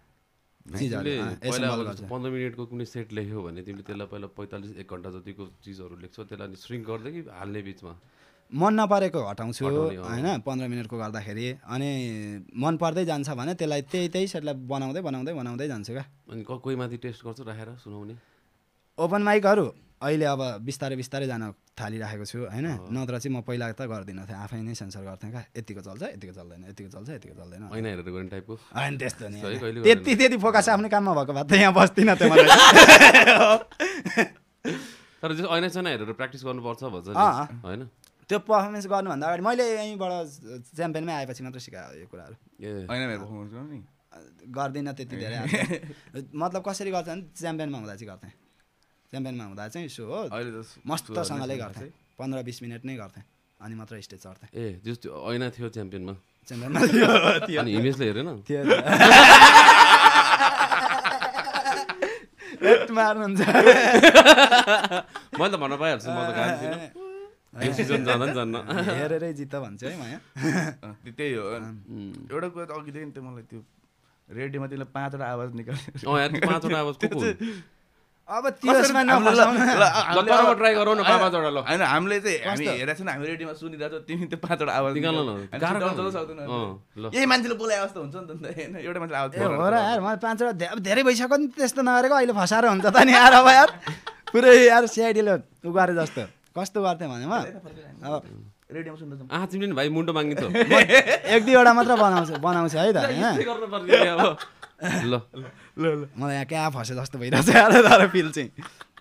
15 मिनटको कुनै सेट लेख्यो भने तिमीले त्यसलाई पहिला 45 1 घन्टा जतिको चिजहरू लेख्छौ त्यसलाई श्रिङ्क गर्दै कि हाल्ने बिचमा मन नपरेको हटाउँछु होइन 15 मिनटको गर्दाखेरि अनि मन पर्दै जान्छ भने त्यसलाई त्यही सेटलाई बनाउँदै जान्छु क्या अनि कोही माथि टेस्ट गर्छु राखेर सुनाउने ओपन माइकहरू अहिले अब बिस्तारै जान थालिराखेको छु होइन नत्र चाहिँ म पहिला त गर्दिनँ थिएँ आफै नै सेन्सर गर्थेँ क्या यतिको चल्छ यतिको चल्दैन ऐना हेरेर गर्ने टाइपको होइन त्यस्तो नि त्यति फोकस आफ्नो काममा भएको भए त यहाँ बस्दिनँ त्यो तर ऐना हेरेर प्र्याक्टिस गर्नुपर्छ भन्छ होइन त्यो पर्फर्मेन्स गर्नुभन्दा अगाडि मैले यहीँबाट च्याम्पियनमै आएपछि मात्र सिकायो यो कुराहरू गर्दिनँ त्यति धेरै मतलब कसरी गर्छ भने च्याम्पियनमा हुँदा चाहिँ गर्थेँ च्याम्पियनमा हुँदा चाहिँ यसो हो मस्तसँगले गर्थेँ 15-20 मिनट नै गर्थेँ अनि मात्र स्टेज चढ्थेँ ए जस्तो ऐना थियो च्याम्पियनमा थियो अनि इमेजले हेरेन थियो मार्नुहुन्छ मैले त भन्न पाइहाल्छु म त एक सिजन जान नि जान्न हेरेरै जित्त भन्छ है माया त्यही हो एउटा कुरा त अघिदेखि त्यो मलाई त्यो रेडियोमा त्यसले 5वटा आवाज निकाल्छ यार 5वटा आवाज को हुन् अब त्यसमा नफसाउनु ट्राई गरौ न 5वटा ल हैन हामीले चाहिँ हामी हेरेको छौँ हामी रेडियोमा सुनिरहेको छौँ तिमी त्यो 5वटा आवाज निकाल्नु न गाह्रो सक्दैन ल यही मान्छेले बोलाए अवस्था हुन्छ नि त हैन एउटा मान्छेले आवाज हो र यार मलाई 5वटा धेरै भइसक्यो नि त्यस्तो नगरेको अहिले फसाएर हुन्छ त नि यार अब यार पुरै यार सिआइडीले उ गरे जस्तो कस्तो गर्थे भने अब रेडियोमा सुन्दैछौँ तिमीले नि भाइ मुन्टो मागिन्छ एक दुईवटा मात्र बनाउँछ है त होइन ल मलाई यहाँ क्या फसे जस्तो भइरहेछ यार तर फिल चाहिँ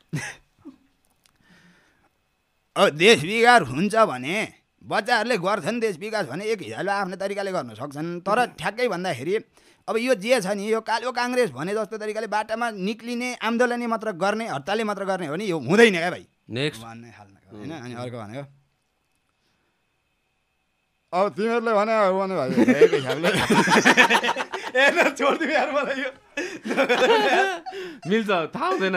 अब देश विकास हुन्छ भने बच्चाहरूले गर्छन् देश विकास भने एक हिसाबले आफ्नो तरिकाले गर्न सक्छन् तर ठ्याक्कै भन्दाखेरि अब यो जे छ नि यो कालो काङ्ग्रेस भने जस्तो तरिकाले बाटामा निक्लिने आन्दोलनै मात्र गर्ने हडतालै मात्र गर्ने हो भने यो हुँदैन क्या भाइ नेक्स्ट भन्ने खालको होइन अनि अर्को भनेको अब तिमीहरूले भने भाइ एक हिसाबले छोडिदियो यार मलाई यो मिल्छ थाहा हुँदैन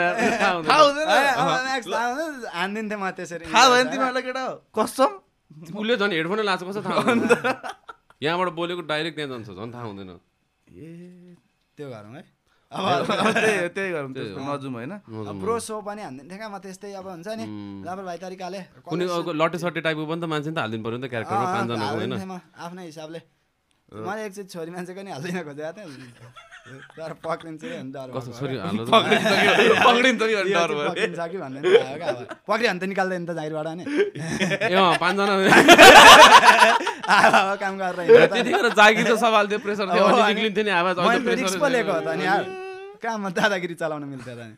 हान्दिन्थेँ म त्यसरी थाहा भयो नि तिमीहरूलाई केटा कसम उसले झन् हेडफोनै लाएको कसो थाहा हुँदैन यहाँबाट बोलेको डाइरेक्ट त्यहाँ जान्छ झन् थाहा हुँदैन ए त्यो गरौँ है त्यही गरौँ नजुम होइन प्रो सो पनि हान्दिन्थेँ क्या म त्यस्तै अब हुन्छ नि लापरवाही तरिकाले कुनै लट्टे सट्टे टाइपको पनि त मान्छे नि त हालिदिनु पर्यो नि त क्यारेक्टरमा 5 जनाको होइन आफ्नै हिसाबले मैले एकचोटि छोरी मान्छेको नि हाल्दैन खोजेको थिएँ तर पक्रिन्छ कस्तो छोरी हाल्नु पक्रिन्छ कि डर भयो पक्रिन्छ कि भन्ने पक्रियो भने त निकाल्दैन त जागिरबाट नि ए 5 जना काम गरेर त्यतिखेर जागिर त सवाल थियो प्रेसर थियो अनि निक्लिन्थ्यो नि आवाज अहिले मैले रिक्स पो लिएको हो त नि यार काममा दादागिरी चलाउन मिल्थ्यो त नि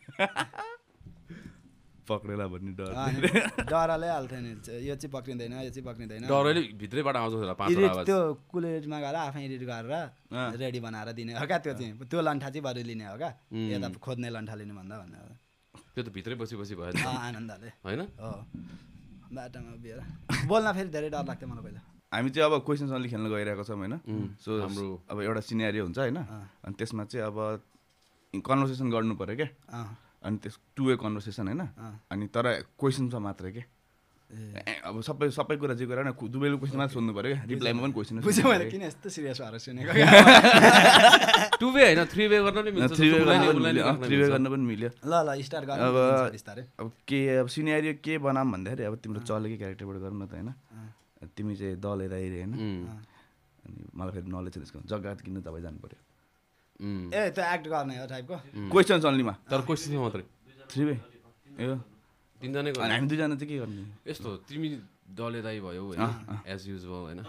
पक्रेला भन्ने डर डरले हाल्थ्यो नि यो चाहिँ पक्रिँदैन यो चाहिँ पक्रिँदैन डरले भित्रैबाट आउँछ होला 5 आवाज त्यो कुलेटमा गएर आफै एडिट गरेर रेडी बनाएर दिने हो क्या त्यो चाहिँ त्यो लन्ठा चाहिँ बरु लिने हो क्या यता खोज्ने लन्ठा लिनु भन्दा भन्ने त्यो त भित्रै बसी भयो आनन्दले होइन हो बाटोमा उभिएर बोल्न फेरि धेरै डर लाग्थ्यो मलाई पहिला हामी चाहिँ अब क्वेसन्स ओन्ली खेल्न गइरहेको छौँ होइन सो हाम्रो अब एउटा सिनेरियो हुन्छ होइन अनि त्यसमा चाहिँ अब कन्भर्सेसन गर्नु पऱ्यो क्या अनि त्यस 2 वे कन्भर्सेसन होइन अनि तर क्वेसनमा मात्रै के अब सबै कुरा जे गरेर दुवैले क्वेसन मात्र सोध्नु पऱ्यो क्या रिप्लाईमा पनि क्वेसन बुझ्यो मैले किन यस्तो सिरियस भएर सुनेको 2 वे होइन 3 वे गर्न नि मिल्छ 3 वे गर्न पनि मिल्यो ल स्टार्ट गर्नु बिस्तारै अब के अब सिनेरियो के बनाऊँ भन्दाखेरि अब तिम्रो चलेकै क्यारेक्टरबाट गर्नु न त होइन तिमी चाहिँ दलेर आइरहे होइन अनि मलाई फेरि नलेज छ त्यसको जग्गा किन्न तपाईँ जानु पऱ्यो ए त्यो एक्ट गर्ने हो टाइपको क्वेसन्स ओन्लीमा तर क्वेसन मात्रै 3 वे ए 3 जनै अनि हामी 2 जना चाहिँ के गर्ने यस्तो तिमी दले दाइ भयो होइन एज युजुअल होइन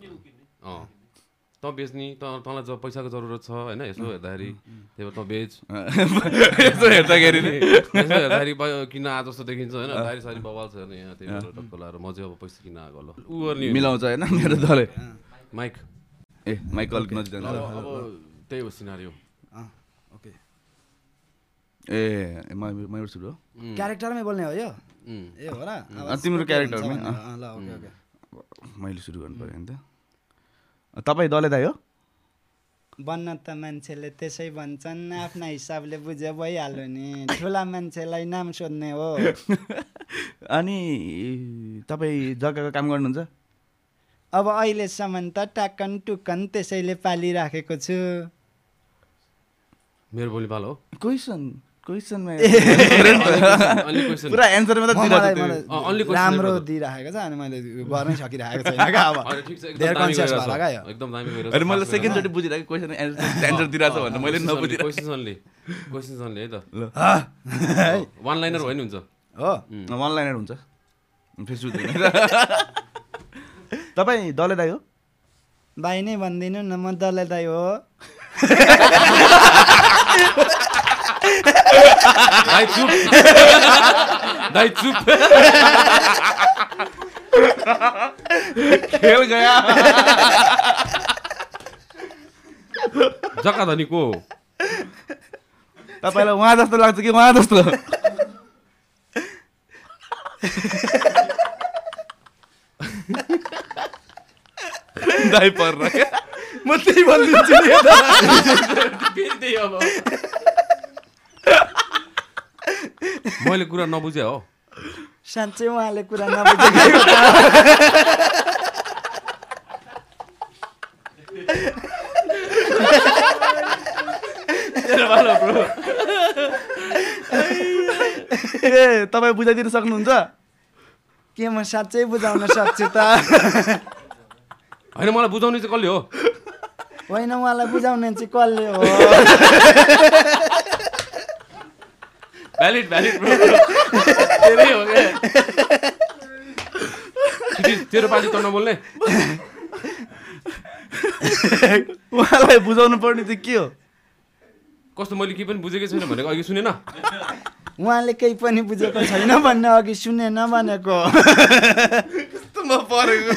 त बेच्ने तँलाई जब पैसाको जरुरत छ होइन यसो हेर्दाखेरि त्यही भएर त बेच यसो हेर्दाखेरि किन आ जस्तो देखिन्छ होइन दारी सारी बवाल छ यहाँ त्यही भएर टक्क लाएर म चाहिँ अब पैसा किन आएको ल उ गर्ने मिलाउँछ होइन मेरो दले माइक ए माइक अलिक नजिक जान्छ अब त्यही हो सिनारियो ओके ए मयूर सुरु हो क्यारेक्टरमै बोल्ने हो यो ए हो र तिम्रो क्यारेक्टरमै ल ओके ओके मैले सुरु गर्नु पऱ्यो नि त तपाईँ दले दाइ हो बन्न त मान्छेले त्यसै भन्छन् आफ्ना हिसाबले बुझे भइहाल्यो नि ठुला मान्छेलाई नाम सोध्ने हो अनि तपाईँ जग्गाको काम गर्नुहुन्छ अब अहिलेसम्म त टाकन टुकन त्यसैले पालिराखेको छु मेरो बोली पालो क्वेसनमा अन्ली क्वेसन पुरा एन्सरमा त दिइरहेको राम्रो दिइराखेको छ अनि मैले गर्नै सकिरहेको छैन क्या अब धेरै कन्सियस भएर क्या यो एकदम दामी गइरहेको अनि मैले सेकेन्डचोटि बुझिरहेको क्वेसन एन्सर दिइरहेको छ भनेर मैले नबुझिरहेको क्वेसन्स अन्ली है त वान लाइनर भयो नि हुन्छ हो वान लाइनर हुन्छ फेसबुक तपाईँ दले दाइ हो भाइ नै भनिदिनु न म दले दाइ हो दाइ चुप दाइ चुप खेल गया जग्गा धनी को तपाईँलाई उहाँ जस्तो लाग्छ कि उहाँ जस्तो दाइ पर्न म त्यही भनिदिन्छु नि अब मैले कुरा नबुझे हो साँच्चै उहाँले कुरा नबुझेको ए तपाईँ बुझाइदिन सक्नुहुन्छ? के म साँच्चै बुझाउन सक्छु त? होइन मलाई बुझाउने चाहिँ कसले हो? होइन उहाँलाई बुझाउने चाहिँ कसले हो? भ्यालिड ब्रो तेरै हो क्या तेरो पालि त नबोल्ने उहाँलाई बुझाउनु पर्ने चाहिँ के हो? कस्तो मैले केही पनि बुझेकै छैन भनेको अघि सुनेन? उहाँले केही पनि बुझेको छैन भन्ने अघि सुनेन भनेको। कस्तो म परेको।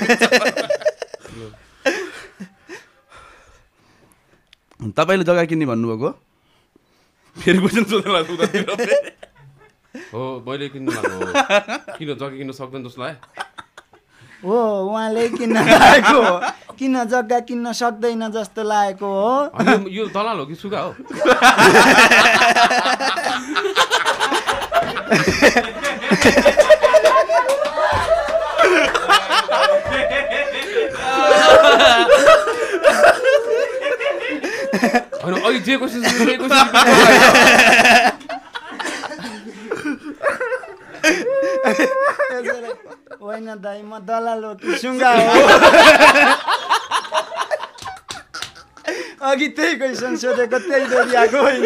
तपाईँले जग्गा किन्ने भन्नुभएको? फेरि क्वेसन सोध्नु लाग्छ हो मैले किन्नु लाग्यो किन जग्गा किन्न सक्दैन जस्तो लाग्यो? हो उहाँले किन्न लागेको हो। किन जग्गा किन्न सक्दैन जस्तो लागेको हो? यो दलाल हो कि सुगा हो? होइन अघि जे क्वेसन होइन दाइ म दलाल हो कि सुङ्गा हो? अघि त्यही क्वेसन सोधेको त्यही दोहोऱ्याएको होइन।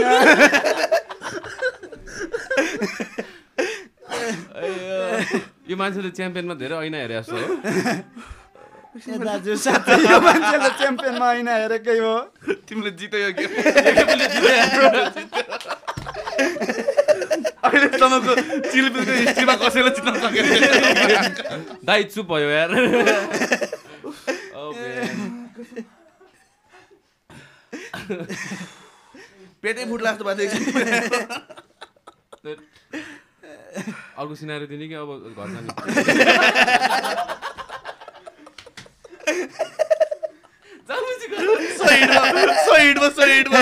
यो मान्छेले च्याम्पियनमा धेरै ऐना हेरे जस्तो हो। ए दाजु साथै यो मान्छेले च्याम्पियनमा ऐना हेरेकै हो। तिमीले जित्यो के? अहिलेसम्मको चिलपिलको हिस्ट्रीमा कसैले जित्न सकेन। दाइ चुप भयो यार। पेटै फुट्ला जस्तो भएको थियो। अर्को सिनारी दिने कि अब घर जाने? सहिडमा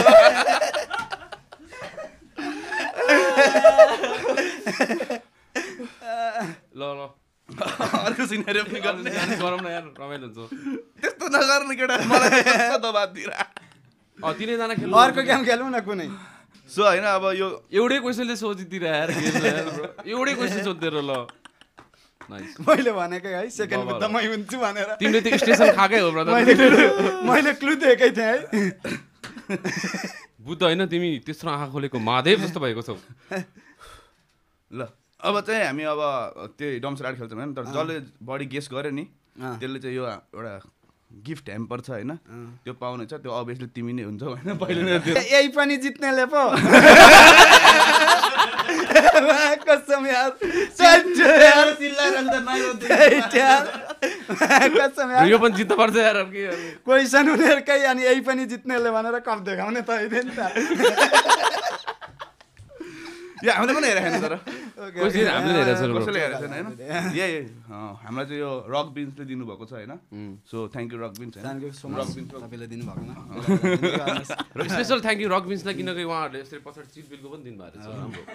ल अर्को सिनेरियो पनि गर्ने। गरौँ न यार रमाइलो हुन्छ। त्यस्तो नगर्नु केटा मलाई कस्तो दबाब दिएर। तिनैजना खेल्नु अर्को गेम खेलौँ न कुनै। सो होइन अब यो एउटै क्वेसनले सोचिदिएर यार एउटै क्वेसन सोधिदिएर ल मैले भनेकै है सेकेन्ड बुद्ध मै हुन्छु भनेर। तिमीले त्यो स्टेसन खाएकै हो ब्रदर। मैले क्लु दिएकै थिएँ है। बुद्ध होइन तिमी तेस्रो आँखा खोलेको महादेव जस्तो भएको छौ। ल अब चाहिँ हामी अब त्यही डम्स राइड खेल्छौँ होइन। तर जसले बढी गेस गर्यो नि त्यसले चाहिँ यो एउटा गिफ्ट ह्याम्पर छ होइन त्यो पाउने छ। त्यो अभियसली तिमी नै हुन्छ होइन पहिले नै। यही पनि जित्नेले पो कसम यार कसम यार यो पनि जित्नु पर्छ यार। क्वेसन उनीहरूकै अनि यही पनि जित्नेले भनेर कप देखाउने त होइन नि त। यो हामीले पनि हेरेको छैन तर हामीले हेरेको छैन कसैले हेरेको छैन होइन। यही हामीलाई चाहिँ यो रक बिन्सले दिनुभएको छ होइन। So thank you Rock Beans. तपाईँले दिनुभएकोमा र स्पेसल थ्याङ्क यू रक बिन्सलाई किनकि उहाँहरूले यसरी पछाडि चिट बिलको पनि दिनुभएको छ।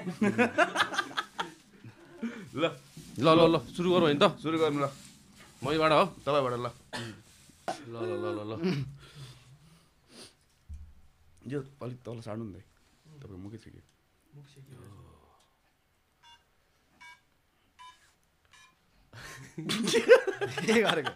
ल ल ल ल सुरु गरौँ होइन त? सुरु गर्नु ल मैबाट हो तपाईँबाट ल ल ल ल ल ल यो अलिक तल सार्नु नि तपाईँ मुखै छ कि के गरेको?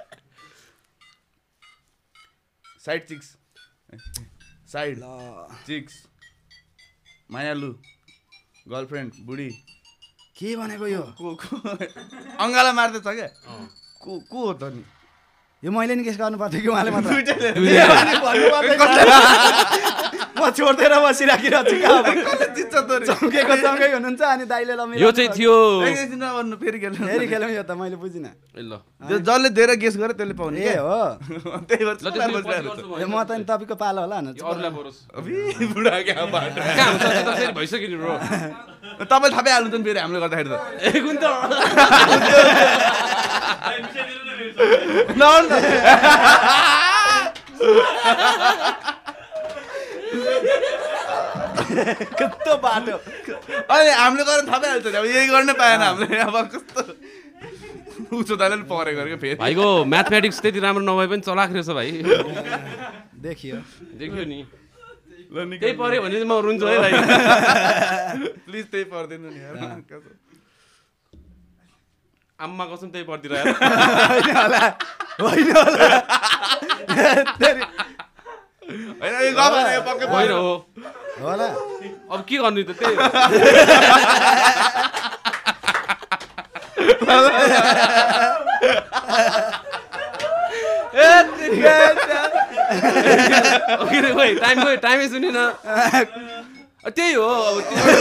साइड चिक्स साइड चिक्स मायालु गर्लफ्रेन्ड बुढी के भनेको यो? अङ्गाला मार्दै छ क्या को हो त नि? यो मैले नि केस गर्नु पर्थ्यो कि उहाँले मात्र? म छोडेर बसिराखिरहेको छु। चम्केको चम्कै हुनुहुन्छ अनि दाइले ल यो चाहिँ थियो। फेरि खेलौँ यो त मैले बुझिनँ। ल जसले धेरै गेस गर्यो त्यसले पाउने। ए हो त्यही भएर म त नि तपाईँको पालो होला न। अरूलाई बरोस् बुढा क्या भइसक्यो नि ब्रो। तपाईँ थापै हाल्नुहुन्छ नि फेरि हामीले गर्दाखेरि त कस्तो बाटो अहिले हामीले गर्न थपिहाल्छ नि अब यही गर्नै पाएन हामीले अब कस्तो उच्चताले परेको अरे फेरि भाइको म्याथमेटिक्स त्यति राम्रो नभए पनि चलाक रहेछ भाइ देखियो देखियो नि ल निकै त्यही पऱ्यो भने चाहिँ म रुन्छु है भाइ प्लिज त्यही पर्दैन नि यार आम्मा कसम त्यही पर्दिर होइन होला होइन यो गफ होइन, यो पक्कै होइन हो होला अब के गर्नु त त्यही टाइमै सुनेन त्यही हो अब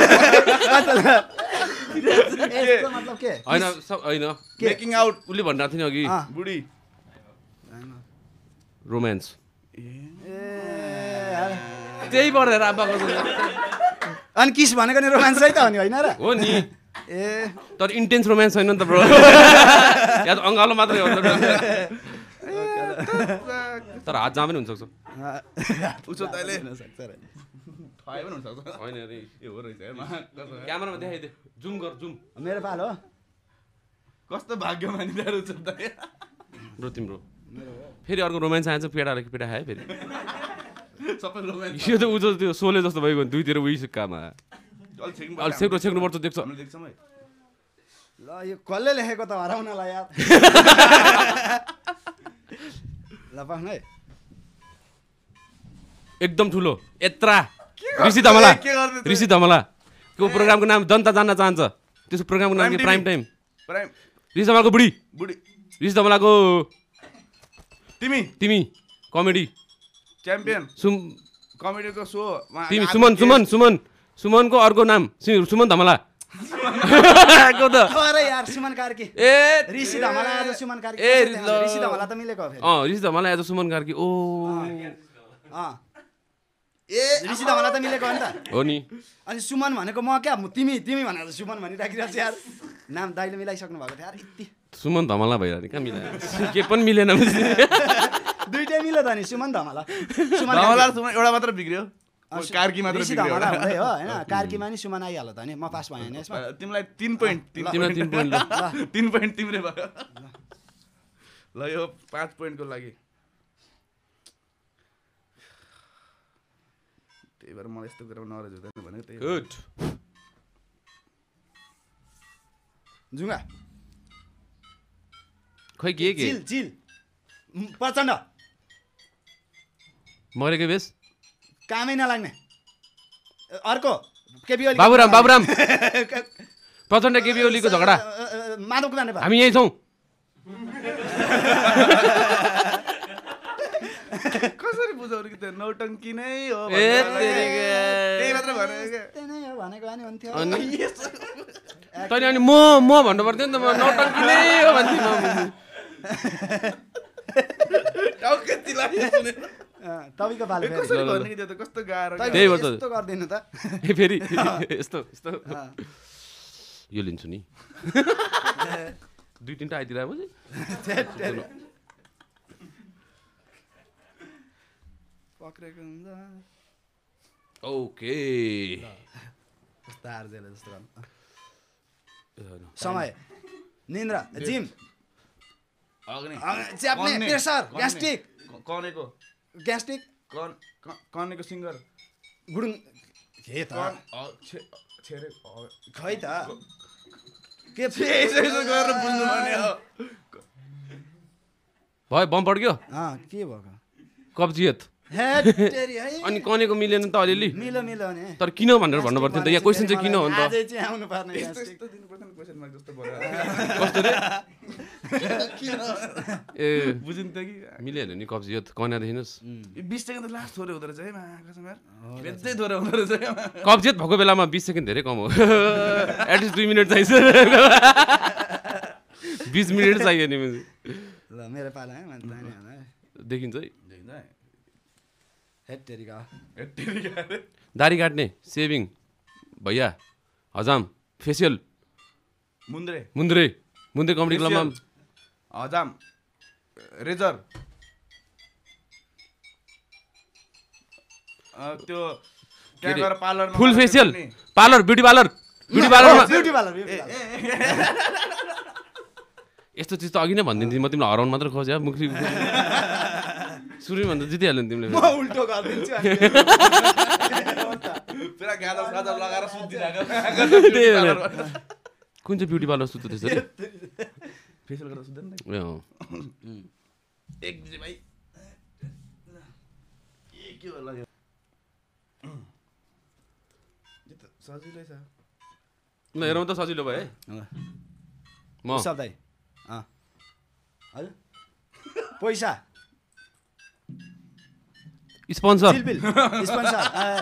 यसको मतलब के होइन होइन मेकिङ आउट उसले भनिरहेको थियो नि अघि बुढी रोमान्स ए यार। त्यही पढेर आब्बा अनि किस भनेको नि रोमान्सै त हो नि होइन र हो नि ए तर इन्टेन्स रोमान्स छैन नि त ब्रो या त अङ्गालो मात्रै हो तर हात जहाँ पनि हुनसक्छ उच्चताले सक्छ र थाहै पनि हुनसक्छ होइन अरे यो हो रहेछ हेर्न क्यामेरामा देखाइदिए जुम गर जुम मेरो पालो हो कस्तो भाग्यमानी त्यहाँ उच्चता ब्रो तिम्रो फेरि अर्को रोमान्स आएछ पेडाले पेडा खायो फेरि सबै रोमान्स यो त उ त्यो सोले जस्तो भइगयो दुईतिर उयो काममा अहिले छेक्नुपर्छ देख्छ हामीले देख्छौँ है ल यो कसले लेखेको त हराउनलाई यार ल पाउन है एकदम ठुलो यत्रा ऋषि धमला के गर्दै ऋषि धमला त्यो प्रोग्रामको नाम जनता जान्न चाहन्छ त्यसको प्रोग्रामको नाम के प्राइम टाइम प्राइम ऋषि धमलाको बुढी बुढी ऋषि धमलाको तिमी कमेडी च्याम्पियन सुम कमेडीको सो तिमी सुमनको अर्को नाम सुमन धमला को त अरे यार सुमन कार्की ए ऋषि धमला आज सुमन कार्की ए ऋषि धमला त मिलेको हो फेरि ऋषि धमला आज सुमन कार्की ओ ए ऋषि धमला त मिलेको हो नि त हो नि अनि सुमन भनेको म क्या तिमी भनेर सुमन भनिराखिरहेको छु यार नाम दाइले मिलाइसक्नु भएको थियो यार यति सुमन धमला भइरहेको कहाँ मिलायो के पनि मिलेन दुइटै मिल्यो त नि सुमन धमला धमला सुमन एउटा मात्र बिग्रियो कार्की मात्र ऋषि बिग्रियो धमला हुँदै हो होइन कार्कीमा नि सुमन आइहाल्यो त नि म पास भएँ नि यसमा तिमीलाई 3 पोइन्ट तिमीलाई 3 पोइन्ट ल 3 पोइन्ट तिम्रै भयो ल यो 5 पोइन्टको लागि त्यही भएर मलाई यस्तो कुरामा नलेज हुँदैन भनेको त्यही हो। गुड जुङ्गा खै के चिल चिल प्रचण्ड मरेको बेस कामै नलाग्ने अर्को केपी ओली बाबुराम प्रचण्ड केपी ओलीको झगडा माधव कुमार नेपाल हामी यही छौँ कसरी बुझाउने कि त्यो नौटङ्की नै हो ए त्यही मात्र भनेको क्या त्यही नै हो भनेको नि हुन्थ्यो तैँले अनि म भन्नु पर्थ्यो नि त म नौटङ्की नै हो भन्थेँ टाउकै चिलायो सुने। तपाईँको पालो फेरि। कसरी गर्ने कि त्यो त कस्तो गाह्रो क्या। त्यही भएर त यस्तो गर्दिनु त ए फेरि यस्तो यस्तो यो लिन्छु नि 2-3टा आइदिएर आएपछि पक्रेको हुन्छ ओके कस्तो आर्जेले जस्तो गर्नु समय निन्द्रा जिम अग्नि च्याप्ने प्रेसर ग्यास्ट्रिक कनेको ग्यास्ट्रिक कनेको सिङ्गर गुडुङ के त छेरे खै त के यसो गरेर बुझ्नु पर्ने हो। भयो बम पड्क्यो के भएको कब्जियत हेड तेरी है अनि कनेको मिलेन त अलिअलि मिलो मिलो नि तर किन भनेर भन्नु पर्थ्यो नि त यहाँ क्वेसन चाहिँ किन हो नि त आजै चाहिँ आउनु पर्ने यस्तो यस्तो दिनुपर्छ नि क्वेसन मार्क जस्तो भयो कस्तो रे किन ए बुझिन् त कि मिलिहाल्यो नि कब्जियत कन्या देखिनुहोस् 20 सेकेन्ड त लास्ट थोरै हुँदो रहेछ है कसम यार बेच्दै थोरै हुँदो रहेछ क्या कब्जियत भएको बेलामा 20 सेकेन्ड धेरै कम हो एटलिस्ट 2 मिनट चाहिन्छ 20 मिनट चाहियो नि ल मेरो पाला है मान्छे देखिन्छ है हेड तेरीका दारी काट्ने सेभिङ भैया हजाम फेसियल मुन्द्रे मुन्द्रे कमेडी क्लबमा हजाम रेजर त्यो त्यहाँ गएर पार्लरमा फुल गएर फेसियल पनि- parlour beauty parlour beauty parlour यस्तो चिज त अघि नै भनिदिन्थेँ म तिमीलाई हराउनु मात्र खोजेँ मुखी सुरुमा भन्दा जितिहाल्यो नि तिमीले म उल्टो गरिदिन्छु अनि पुरा गाजर साजर लगाएर सुत्दिरहेको त्यही भएर। कुन चाहिँ ब्युटी पार्लर सुत्छ त्यसरी फेसियल गरेर सुत्दैन नि ए अँ। एक जी भाइ के होला यो यो त सजिलै छ ल हेरौँ त सजिलो भयो है म सधैँ हजुर पैसा स्पोन्सर चिलबिल स्पोन्सर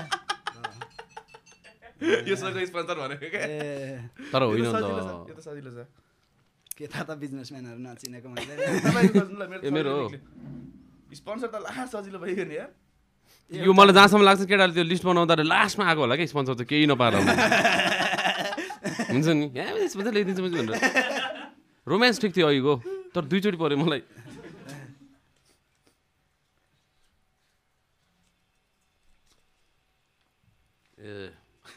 यो सबै स्पोन्सर भनेको क्या ए तर होइन यो नि त त सजिलो छ के थाहा त बिजनेसम्यानहरू नचिनेको मैले तपाईँको खोज्नु ल, ए, मेरो हो। स्पोन्सर त लास्ट सजिलो भयो नि यार यो मलाई जहाँसम्म लाग्छ केटाले त्यो लिस्ट बनाउँदा लास्टमा आएको होला कि स्पोन्सर चाहिँ केही नपाएर हुन्छ नि स्पोन्सर ल्याइदिन्छु मैले भनेर रोमान्स ठिक थियो अघिको तर दुईचोटि पऱ्यो मलाई ए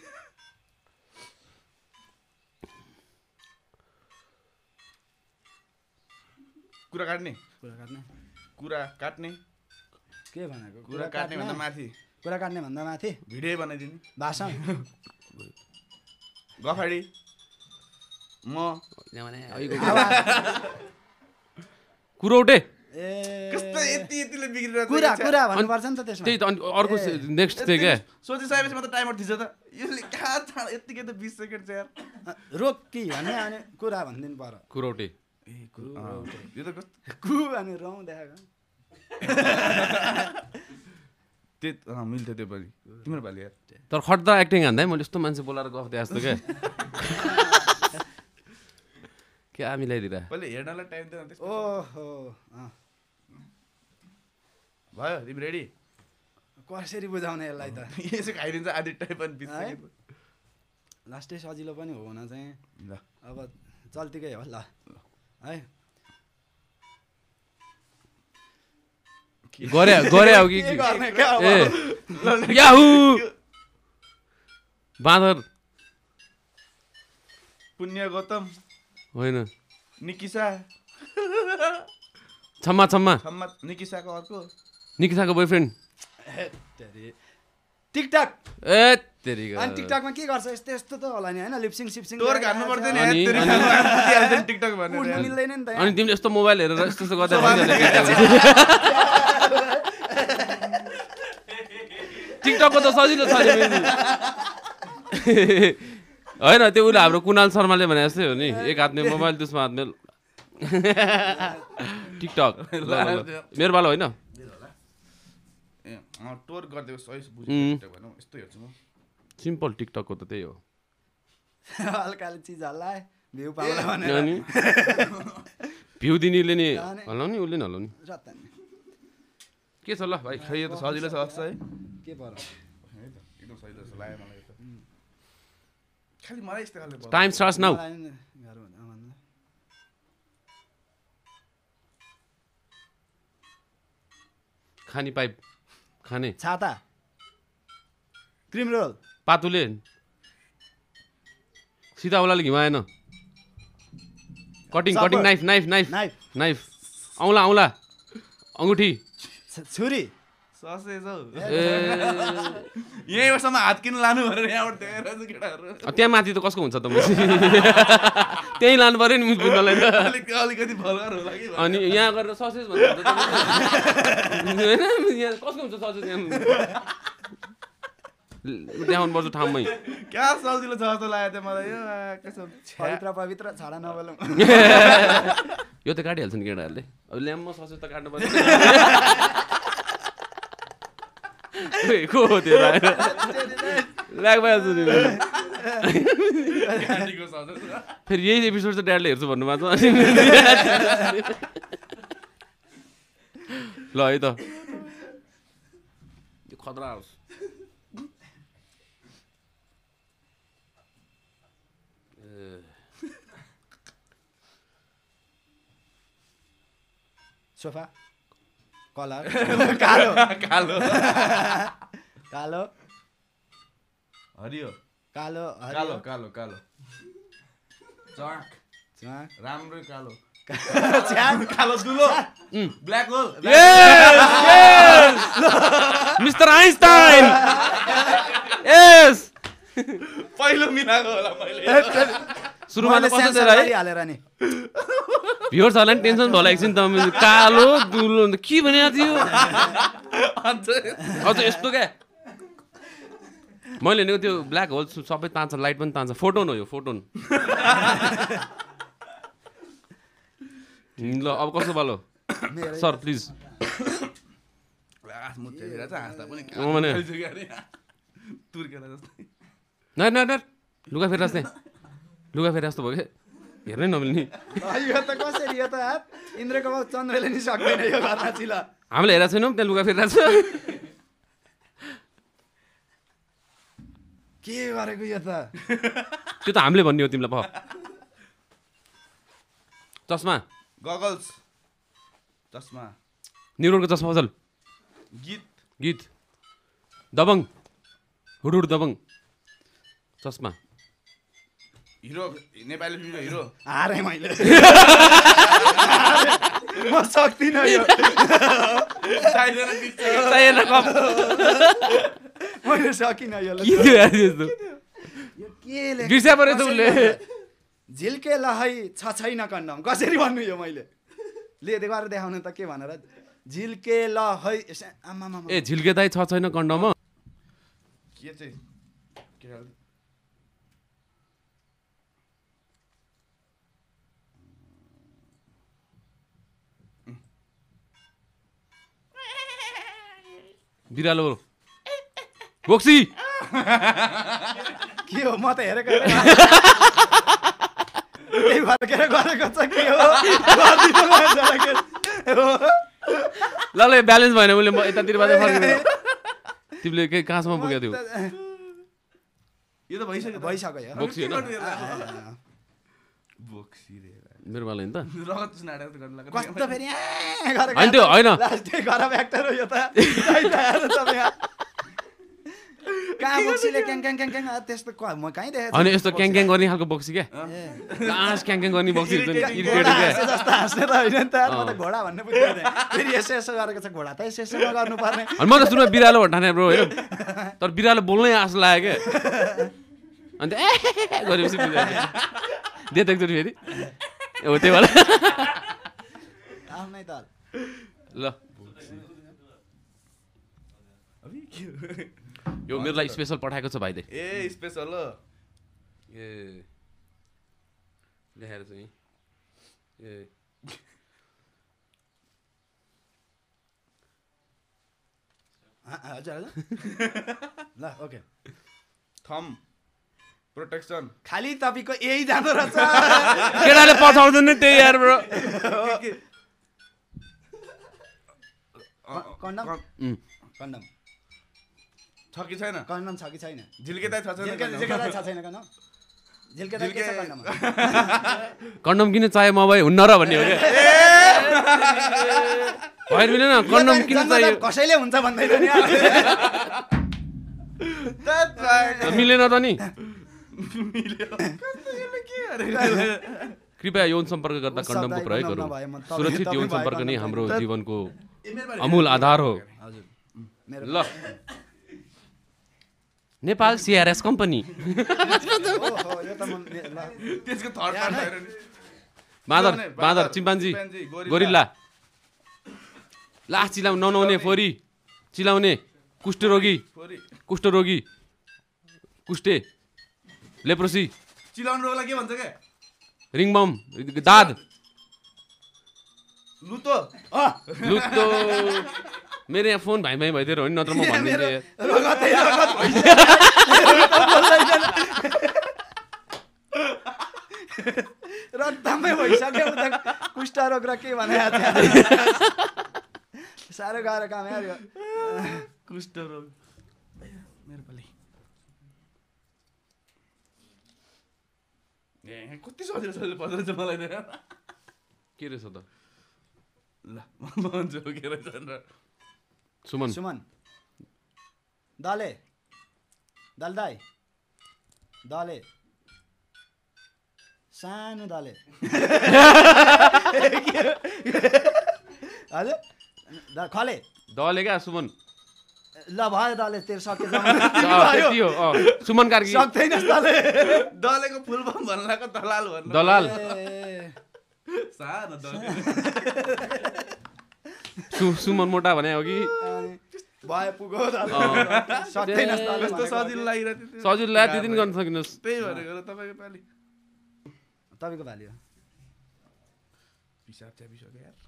कुरा काट्ने कुरा काट्ने कुरा काट्ने के भनेको कुरा काट्ने भन्दा माथि कुरा काट्ने भन्दा माथि भिडियो बनाइदिने भाषण गफाडी म कुरौटे ए कस्तो यति यतिले बिग्रिरहेको कुरा कुरा भन्नुपर्छ नि त त्यसमा त्यही त अनि अर्को नेक्स्ट थियो क्या सोचिसकेपछि म त टाइमर थिच्छ त यसले कहाँ छ यतिकै त 20 सेकेन्ड छ यार रोक कि भन्ने अनि कुरा भनिदिनु पर्यो कुरौटे यो त कस्तो कु अनि रौँ देखाएको मिल्थ्यो त्यो पनि तिम्रो भाइ यार तर खट्दा एक्टिङ हान्दा मैले यस्तो मान्छे बोलाएर गफ दिए जस्तो क्या मिलाइदिएर पहिले हेर्नलाई टाइम दिएन त्यसपछि ओहो भयो तिमी रेडी कसरी बुझाउने यसलाई त यसो खाइदिन्छ आधी टाइम पनि 20 है? सेकेन्ड लास्टै सजिलो पनि हो हुन चाहिँ ल अब चल्तीकै हो ल है गरे गरे हो कि के गर्ने क्या अब? ए याहु बाँदर पुण्य गौतम होइन निकिसा छम्मा छम्मा सम्म निकिसाको अर्को निकिसाको बोयफ्रेन्ड टिकटक ए तेरिका अनि टिकटकमा के गर्छ यस्तो यस्तो त होला नि होइन लिपसिङ सिपसिङ तोर घान्नु पर्थ्यो नि अनि- यार, अनि- तेरि बुझिहाल्छ नि टिकटक भनेर उठ्नु यार। मिल्दैन नि त अनि तिमीले यस्तो मोबाइल हेरेर यस्तो यस्तो गर्दा टिकटकको त सजिलो छ नि होइन त्यो उसले हाम्रो कुणाल शर्माले भने जस्तै हो नि एक हातले मोबाइल दुसमा हातले टिकटक मेरो पालो होइन ए टोर गरिदिएको सही बुझ्नु उम्. टिकटक भनौँ यस्तो हेर्छु म सिम्पल टिकटकको त त्यही हो हल्काले चिज हल्लाए भ्यू पाउला भनेर अनि भ्यू दिनेले नि हल्लाउने उसले नि हल्लाउने रत्ता नि। के छ ल भाइ खै यो त सजिलो छ जस्तो है के पर्यो है त एकदम सजिलो जस्तो लाग्यो मलाई यो त खालि मलाई यस्तो खाले भयो। टाइम स्टार्ट्स नाउ मलाई नि गाह्रो भन्दा भन्दा। खाने पाइप खाने छाता क्रिम रोल पातुले सिधाउलाले घिमाएन cutting Chopper. Cutting knife knife knife knife knife औँला औँला अङ्गुठी छुरी ससेज हौ ए यहीँसम्म हात किन लानु भनेर यहाँबाट देखेर चाहिँ केटाहरू त्यहाँ माथि त कसको हुन्छ त म त्यहीँ लानु पऱ्यो नि बुझ्नलाई त अलिकति भलगर होला कि अनि यहाँ गरेर ससेज भन्दा होइन यहाँ कसको हुन्छ ससेज यहाँ देखाउनु पर्छ ठाउँमै क्या सजिलो छ जस्तो लाग्यो थियो मलाई यो कसो पवित्र पवित्र छाडा नबोलौँ यो त काटिहाल्छ नि केटाहरूले अब ल्याम्म ससेज त काट्नु पर्छ को हो त्यो ल्याग भइहाल्छ नि फेरि यही एपिसोड चाहिँ ड्याडले हेर्छु भन्नुभएको छ ल है त यो खतरा होस् सोफा कलर कालो कालो कालो हरियो कालो कालो कालो कालो चाक च्वाक राम्रो कालो छ्याक कालो दुलो ब्ल्याक होल मिस्टर आइन्स्टाइन यस पहिलो मिलाएको होला मैले सुरुमा त कस्तो थियो है हालेर नि भ्युअर्सहरूलाई पनि टेन्सन भयो एकछिन त कालो दुलो अन्त के भनेको थियो अझ यस्तो क्या मैले भनेको त्यो ब्ल्याक होल सबै तान्छ लाइट पनि तान्छ फोटोन हो यो फोटोन ल अब कस्तो पालो सर प्लिज लुगा फेरि जस्तै लुगा फेरि जस्तो भयो क्या हेर्नै नमिल्ने यो त कसरी यो त इन्द्रको बाउ चन्द्रले नि सक्दैन यो गर्न चिल हामीले हेरेको छैनौँ त्यहाँ लुगा फेरिरहेको छ के गरेको यो त त्यो त हामीले भन्ने हो तिमीलाई चस्मा गगल्स चस्मा न्युरोडको चस्मा फजल गीत गीत दबङ हुडुड दबङ चस्मा हिरो नेपाली फिल्मको हिरो हारे मैले म सक्दिनँ यो मैले सकिनँ यो के बिर्स्या पऱ्यो त उसले झिल्के लहै छ छैन कन्डम कसरी भन्नु यो मैले ले गरेर देखाउनु त के भनेर झिल्के लहै ए झिल्के दाइ छ छैन कन्डम के चाहिँ बिरालो बोक्सी के हो म त हेरेको त्यही फर्केर गरेको छ के हो ल ल ब्यालेन्स भएन उसले म यतातिर बाटो फर्किनु तिमीले के कहाँसम्म पुगेको थियौ यो त भइसक्यो भइसक्यो बोक्सी होइन बोक्सी रे मेरो वाला होइन त रगत सुनाडेर गर्न लाग्यो कस्तो फेरि होइन त्यो होइन खराब एक्टर हो यो त कहाँ बोक्सीले क्याङ क्याङ क्याङ क्याङ त्यस्तो म कहीँ देखेको होइन यस्तो क्याङ क्याङ गर्ने खालको बोक्सी क्या लास्ट क्याङ क्याङ गर्ने बोक्सी हुन्छ नि इरिटेटिङ क्या जस्तो हाँस्ने त होइन नि त म त घोडा भन्ने बुझ्दैन फेरि यसो यसो गरेको छ घोडा त यसो यसो नगर्नु पर्ने अनि म त सुरुमा बिरालो भन्ठाने ब्रो होइन तर बिरालो बोल्नै आश लाग्यो क्या अन्त ए गरेपछि दे त एकचोटि फेरि हो त्यही भएर आफ्नै ताल ल यो मेरो लागि स्पेसल पठाएको छ भाइले ए स्पेसल हो ए देखाएर चाहिँ ए हजुर हजुर ल ओके थम प्रोटेक्सन खालि तपाईँको यही जाँदो रहेछ केटाले पठाउँदैन नि त्यही यार ब्रो कन्डम कन्डम छ कि छैन कन्डम छ कि छैन झिल्के दाइ छ छैन झिल्केदाइ छ छैन कन्डम झिल्केदाइ के छ कन्डम कन्डम किन चाहियो म भाइ हुन्न र भन्ने हो क्या भएर मिलेन कन्डम किन चाहियो कसैले हुन्छ भन्दैन नि मिलेन त नि कृपया यौन सम्पर्क गर्दा कन्डमको प्रयोग गरौँ सुरक्षित यौन सम्पर्क नै हाम्रो जीवनको अमूल आधार हो ल नेपाल सिआरएस कम्पनी त्यसको थर्ड पार्ट बाँदर बाँदर चिम्पान्जी गोरिल्ला लास्ट चिलाउ ननुहाउने फोरी चिलाउने कुष्ठरोगी कुष्ठरोगी कुष्ठे लेप्रोसी चिलाउनु रोगलाई के भन्छ क्या रिङबम दाद लुतो लुक्तो मेरो यहाँ फोन भाइ भाइ भइदिएर हो नि नत्र म भनिदिन्थेँ रक्तमै भइसक्यो कुष्ठरोग र के भने साह्रो गाह्रो काम यार यो कुष्ठरोग मेरो पनि ए कति सजिलो सजिलो पर्छ मलाई त के रहेछ त ल म भन्छु के रहेछ भनेर सुमन सुमन दले दल दाई दले सानो दले हजुर खले दले क्या सुमन ल भयो दले तेरो सक्यो त्यति हो सुमन कार्की सक्दैन दले दलेको फुल फर्म भन्नुको दलाल भन्नु दलाल सानो दल सुमन मोटा भने हो कि भयो पुगो सक्दैन कस्तो सजिलो लागिरहेको थियो सजिलो लाग्यो त्यति गर्न सकिनुहोस् त्यही भनेको तपाईँको पालि तपाईँको पालि हो पिसाब च्यापिसक्यो यार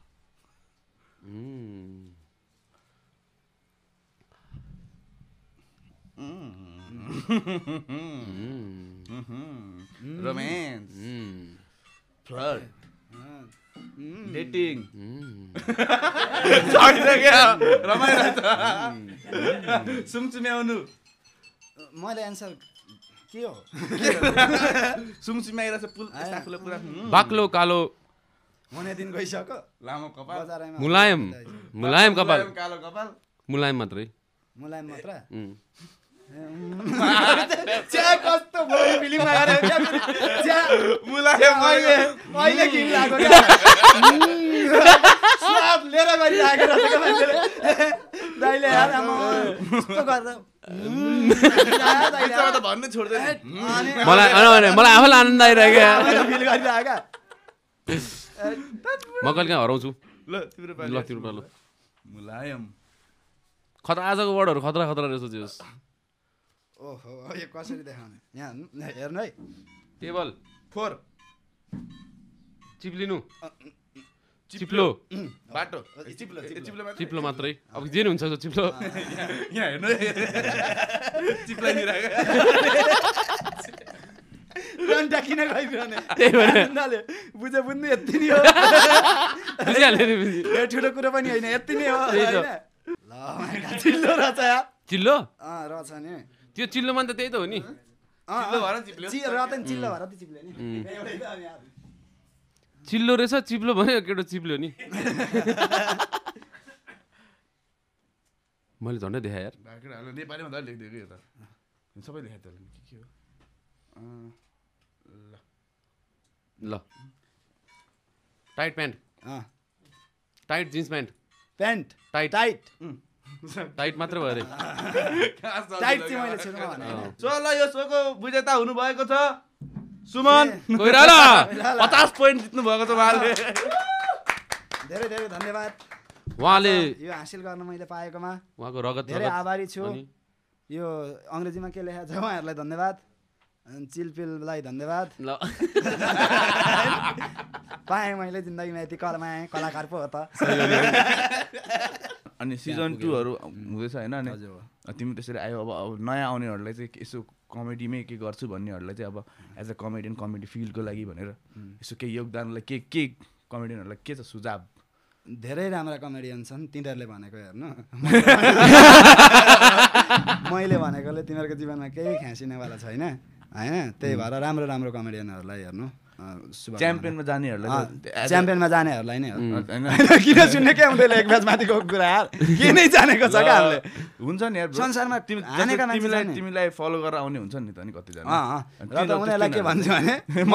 रोमान्स फ्लर्ट डेटिङ रमाइरहेछ सुमसुम्याउनु मैले एन्सर के हो सुमसुम्याइरहेछ पुल आफूलाई पुरा बाक्लो कालो हुने दिन गइसक्यो लामो कपाल बजारमा मुलायम मुलायम कपाल कालो कपाल मुलायम मात्रै मुलायम मात्र च्या कस्तो भयो फिल्म आएर च्या मुलायम अहिले घिन लाग्यो क्या स्वाद लिएर गरिरहेको रहेछ क्या मान्छेले दाइले यार कस्तो गर्दा त भन्नु छोड्दैन मलाई आफैलाई आनन्द आइरहेको फिल गरिरहेको म कहिले काहीँ हराउँछु ल तिम्रो पालि ल तिम्रो पालो मुलायम खतरा आजको वर्डहरू खतरा खतरा रहेछ सोचियोस् ओहो यो कसरी देखाउने यहाँ हेर्नु है टेबल 4 चिप्लिनु चिप्लो बाटो चिप्लो चिप्लो चिप्लो मात्रै अब जे हुन्छ चिप्लो यहाँ हेर्नु चिप्लाइदिरहेको डन्टा किन गइरहने त्यही भएर बुझ्नु यति नै हो बुझिहाल्यो नि यो ठुलो कुरो पनि होइन यति नै हो त्यही त। ल चिल्लो रहेछ यार चिल्लो रहेछ नि त्यो चिल्लोमा त त्यही त हो नि चिप्लो भएर चिप्ल्यो रतन चिल्लो भएर त चिप्ले नि चिल्लो रहेछ चिप्लो भन्यो केटो चिप्ल्यो नि मैले झन्डै देखाएँ यार नेपालीमा त लेखिदिएको यो त सबै लेखेको त के हो ल tight pant tight jeans pant pant tight tight tight मात्र भयो अरे टाइट चाहिँ मैले छुमा भने सो ल यो सोको विजेता हुनुभएको छ सुमन कोइराला 50 पोइन्ट जित्नु भएको छ उहाँले धेरै धेरै धन्यवाद उहाँले यो हासिल गर्न मैले पाएकोमा उहाँको रगत धेरै आभारी छु अनि यो अङ्ग्रेजीमा के लेखेको छ उहाँहरूलाई धन्यवाद अनि चिलपिललाई धन्यवाद ल पाएँ मैले जिन्दगीमा यति कलाकार पो हो त अनि सिजन 2 हरू हुँदैछ हैन अनि तिमी त्यसरी आयो अब नयाँ आउनेहरूलाई चाहिँ यसो कमेडीमै के गर्छु भन्नेहरूलाई चाहिँ अब एज अ कमेडियन कमेडी फिल्डको लागि भनेर यसो केही योगदानलाई के कमेडियनहरूलाई के छ सुझाव धेरै राम्रा कमेडियन छन् तिनीहरूले भनेको हेर्नु मैले भनेकोले तिमीहरूको जीवनमा केही ख्यासिनेवाला छैन होइन त्यही भएर राम्रो राम्रो कमेडियनहरूलाई हेर्नु च्याम्पियनमा जानेहरूलाई च्याम्पियनमा जानेहरूलाई नै हो किन सुन्ने के हुँदैन एक म्याच माथिको कुरा यार के नै जानेको छ क्या हामीले हुन्छ नि यार संसारमा हानेका मान्छे तिमीलाई फलो गरेर आउने हुन्छ नि त नि कतिजना र त उनीहरूलाई के भन्छु भने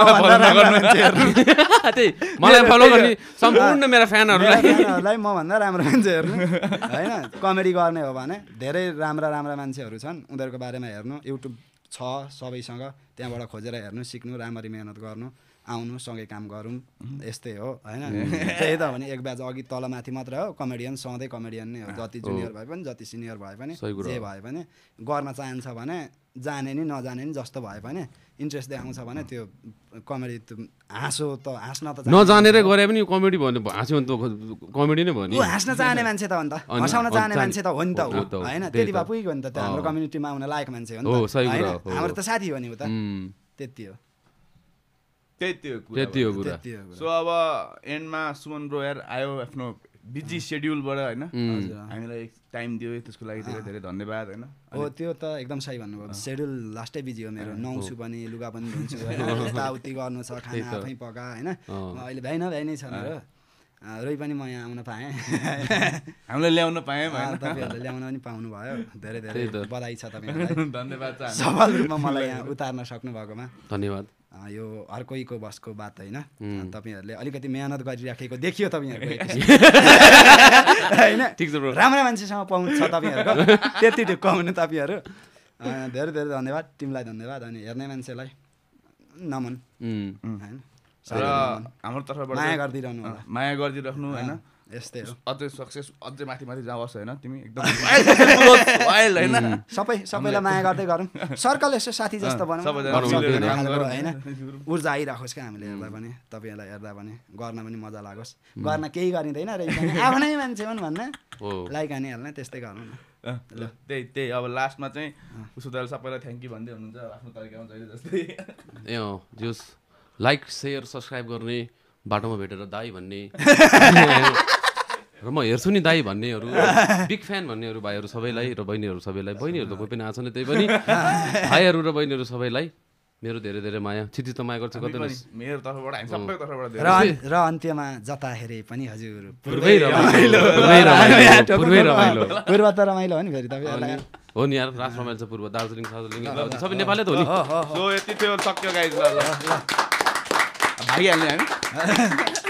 त्यही मलाई फलो गर्ने सम्पूर्ण मेरा फ्यानहरूलाई मभन्दा राम्रो मान्छे हेर्नु होइन कमेडी गर्ने हो भने धेरै राम्रा राम्रा मान्छेहरू छन् उनीहरूको बारेमा हेर्नु युट्युब छ सबैसँग त्यहाँबाट खोजेर हेर्नु सिक्नु राम्ररी मेहनत गर्नु आउनु सँगै काम गरौँ यस्तै हो होइन त्यही त भने एक ब्याच अघि तलमाथि मात्र हो कमेडियन सधैँ कमेडियन नै हो जति जुनियर भए पनि जति सिनियर भए पनि जे भए पनि गर्न चाहन्छ भने जाने नि नजाने नि जस्तो भए पनि इन्ट्रेस्ट देखाउँछ भने त्यो कमेडी हाँसो त हाँस्न त नजानेरै गरे पनि कमेडी भन्ने हाँस्यो भने त कमेडी नै भयो नि हाँस्न चाहने मान्छे त हो नि त हँसाउन चाहने मान्छे त हो नि त होइन त्यति भए पुगेको नि त त्यो हाम्रो कम्युनिटीमा आउन लायक मान्छे हो नि त हाम्रो त साथी हो नि उता त्यति हो त्यति हो कुरा सो अब एन्डमा सुमन ब्रो यार आयो आफ्नो बिजी सेड्युलबाट होइन हामीलाई टाइम दियो त्यसको लागि धेरै धेरै धन्यवाद होइन हो त्यो त एकदम सही भन्नुभयो सेड्युल लास्टै बिजी हो मेरो नुहाउँछु पनि लुगा पनि धुन्छु होइन यताउति गर्नु छ खाना आफै पका होइन अहिले भ्याइ नै छ मेरो रोही पनि म यहाँ आउन पाएँ हामीलाई ल्याउन पाएँ होइन तपाईँहरूले ल्याउन पनि पाउनु भयो धेरै धेरै त्यही त। बधाई छ तपाईँहरूलाई धन्यवाद छ सफल रूपमा मलाई यहाँ उतार्न सक्नु भएकोमा धन्यवाद। यो अर्कैको बसको बात होइन तपाईँहरूले अलिकति मेहनत गरिराखेको देखियो तपाईँहरूको होइन ठिक छ ब्रो। राम्रो मान्छेसँग पहुँच छ तपाईँहरूको त्यति ढुक्क हुनु तपाईँहरू धेरै धेरै धन्यवाद टिमलाई धन्यवाद अनि हेर्ने मान्छेलाई नमन होइन र हाम्रो तर्फबाट माया चाहिँ गरिदिइरहनु होला माया गरिदिइराख्नु होइन यस्तै हो अझै सक्सेस अझै माथि माथि जाओस् होइन तिमी एकदम वाइल्ड होइन सबैलाई माया गर्दै गरौँ सर्कल यसो साथी जस्तो बनाउँ सबैजना मिलेर काम खालको गरौँ। होइन ऊर्जा आइराखोस् क्या हामीले हेर्दा पनि तपाईँहरूलाई हेर्दा पनि गर्न पनि मजा लागोस् गर्न केही गरिँदैन र आफ्नै मान्छे हुन् भन्न हो लाइक हानिहाल्ने त्यस्तै गरौँ न ल त्यही अब लास्टमा चाहिँ उसो त सबैलाई थ्याङ्क यू भन्दै हुनुहुन्छ आफ्नो तरिकामा जहिले जस्तै ए जस लाइक सेयर सब्सक्राइब गर्ने बाटोमा भेटेर दाई भन्ने र म हेर्छु नि दाई भन्नेहरू बिग फ्यान भन्नेहरू भाइहरू सबैलाई र बहिनीहरू सबैलाई बहिनीहरू त कोही पनि आएको छैन त्यही पनि भाइहरू र बहिनीहरू सबैलाई मेरो धेरै धेरै माया छिटो त माया गर्छु कतै मेरो तर्फबाट हामी सबैको तर्फबाट र अन्त्यमा जता हेरे पनि हजुर पूर्वै रमाइलो पूर्वै रमाइलो पूर्वै रमाइलो पूर्व त रमाइलो हो नि फेरि तपाईँहरूलाई हो नि यार रास रमाइलो छ पूर्व दार्जिलिङ सार्जिलिङ सबै नेपालै त हो नि सो यति थियो सक्यो गाइज ल भागिहाल्ने हामी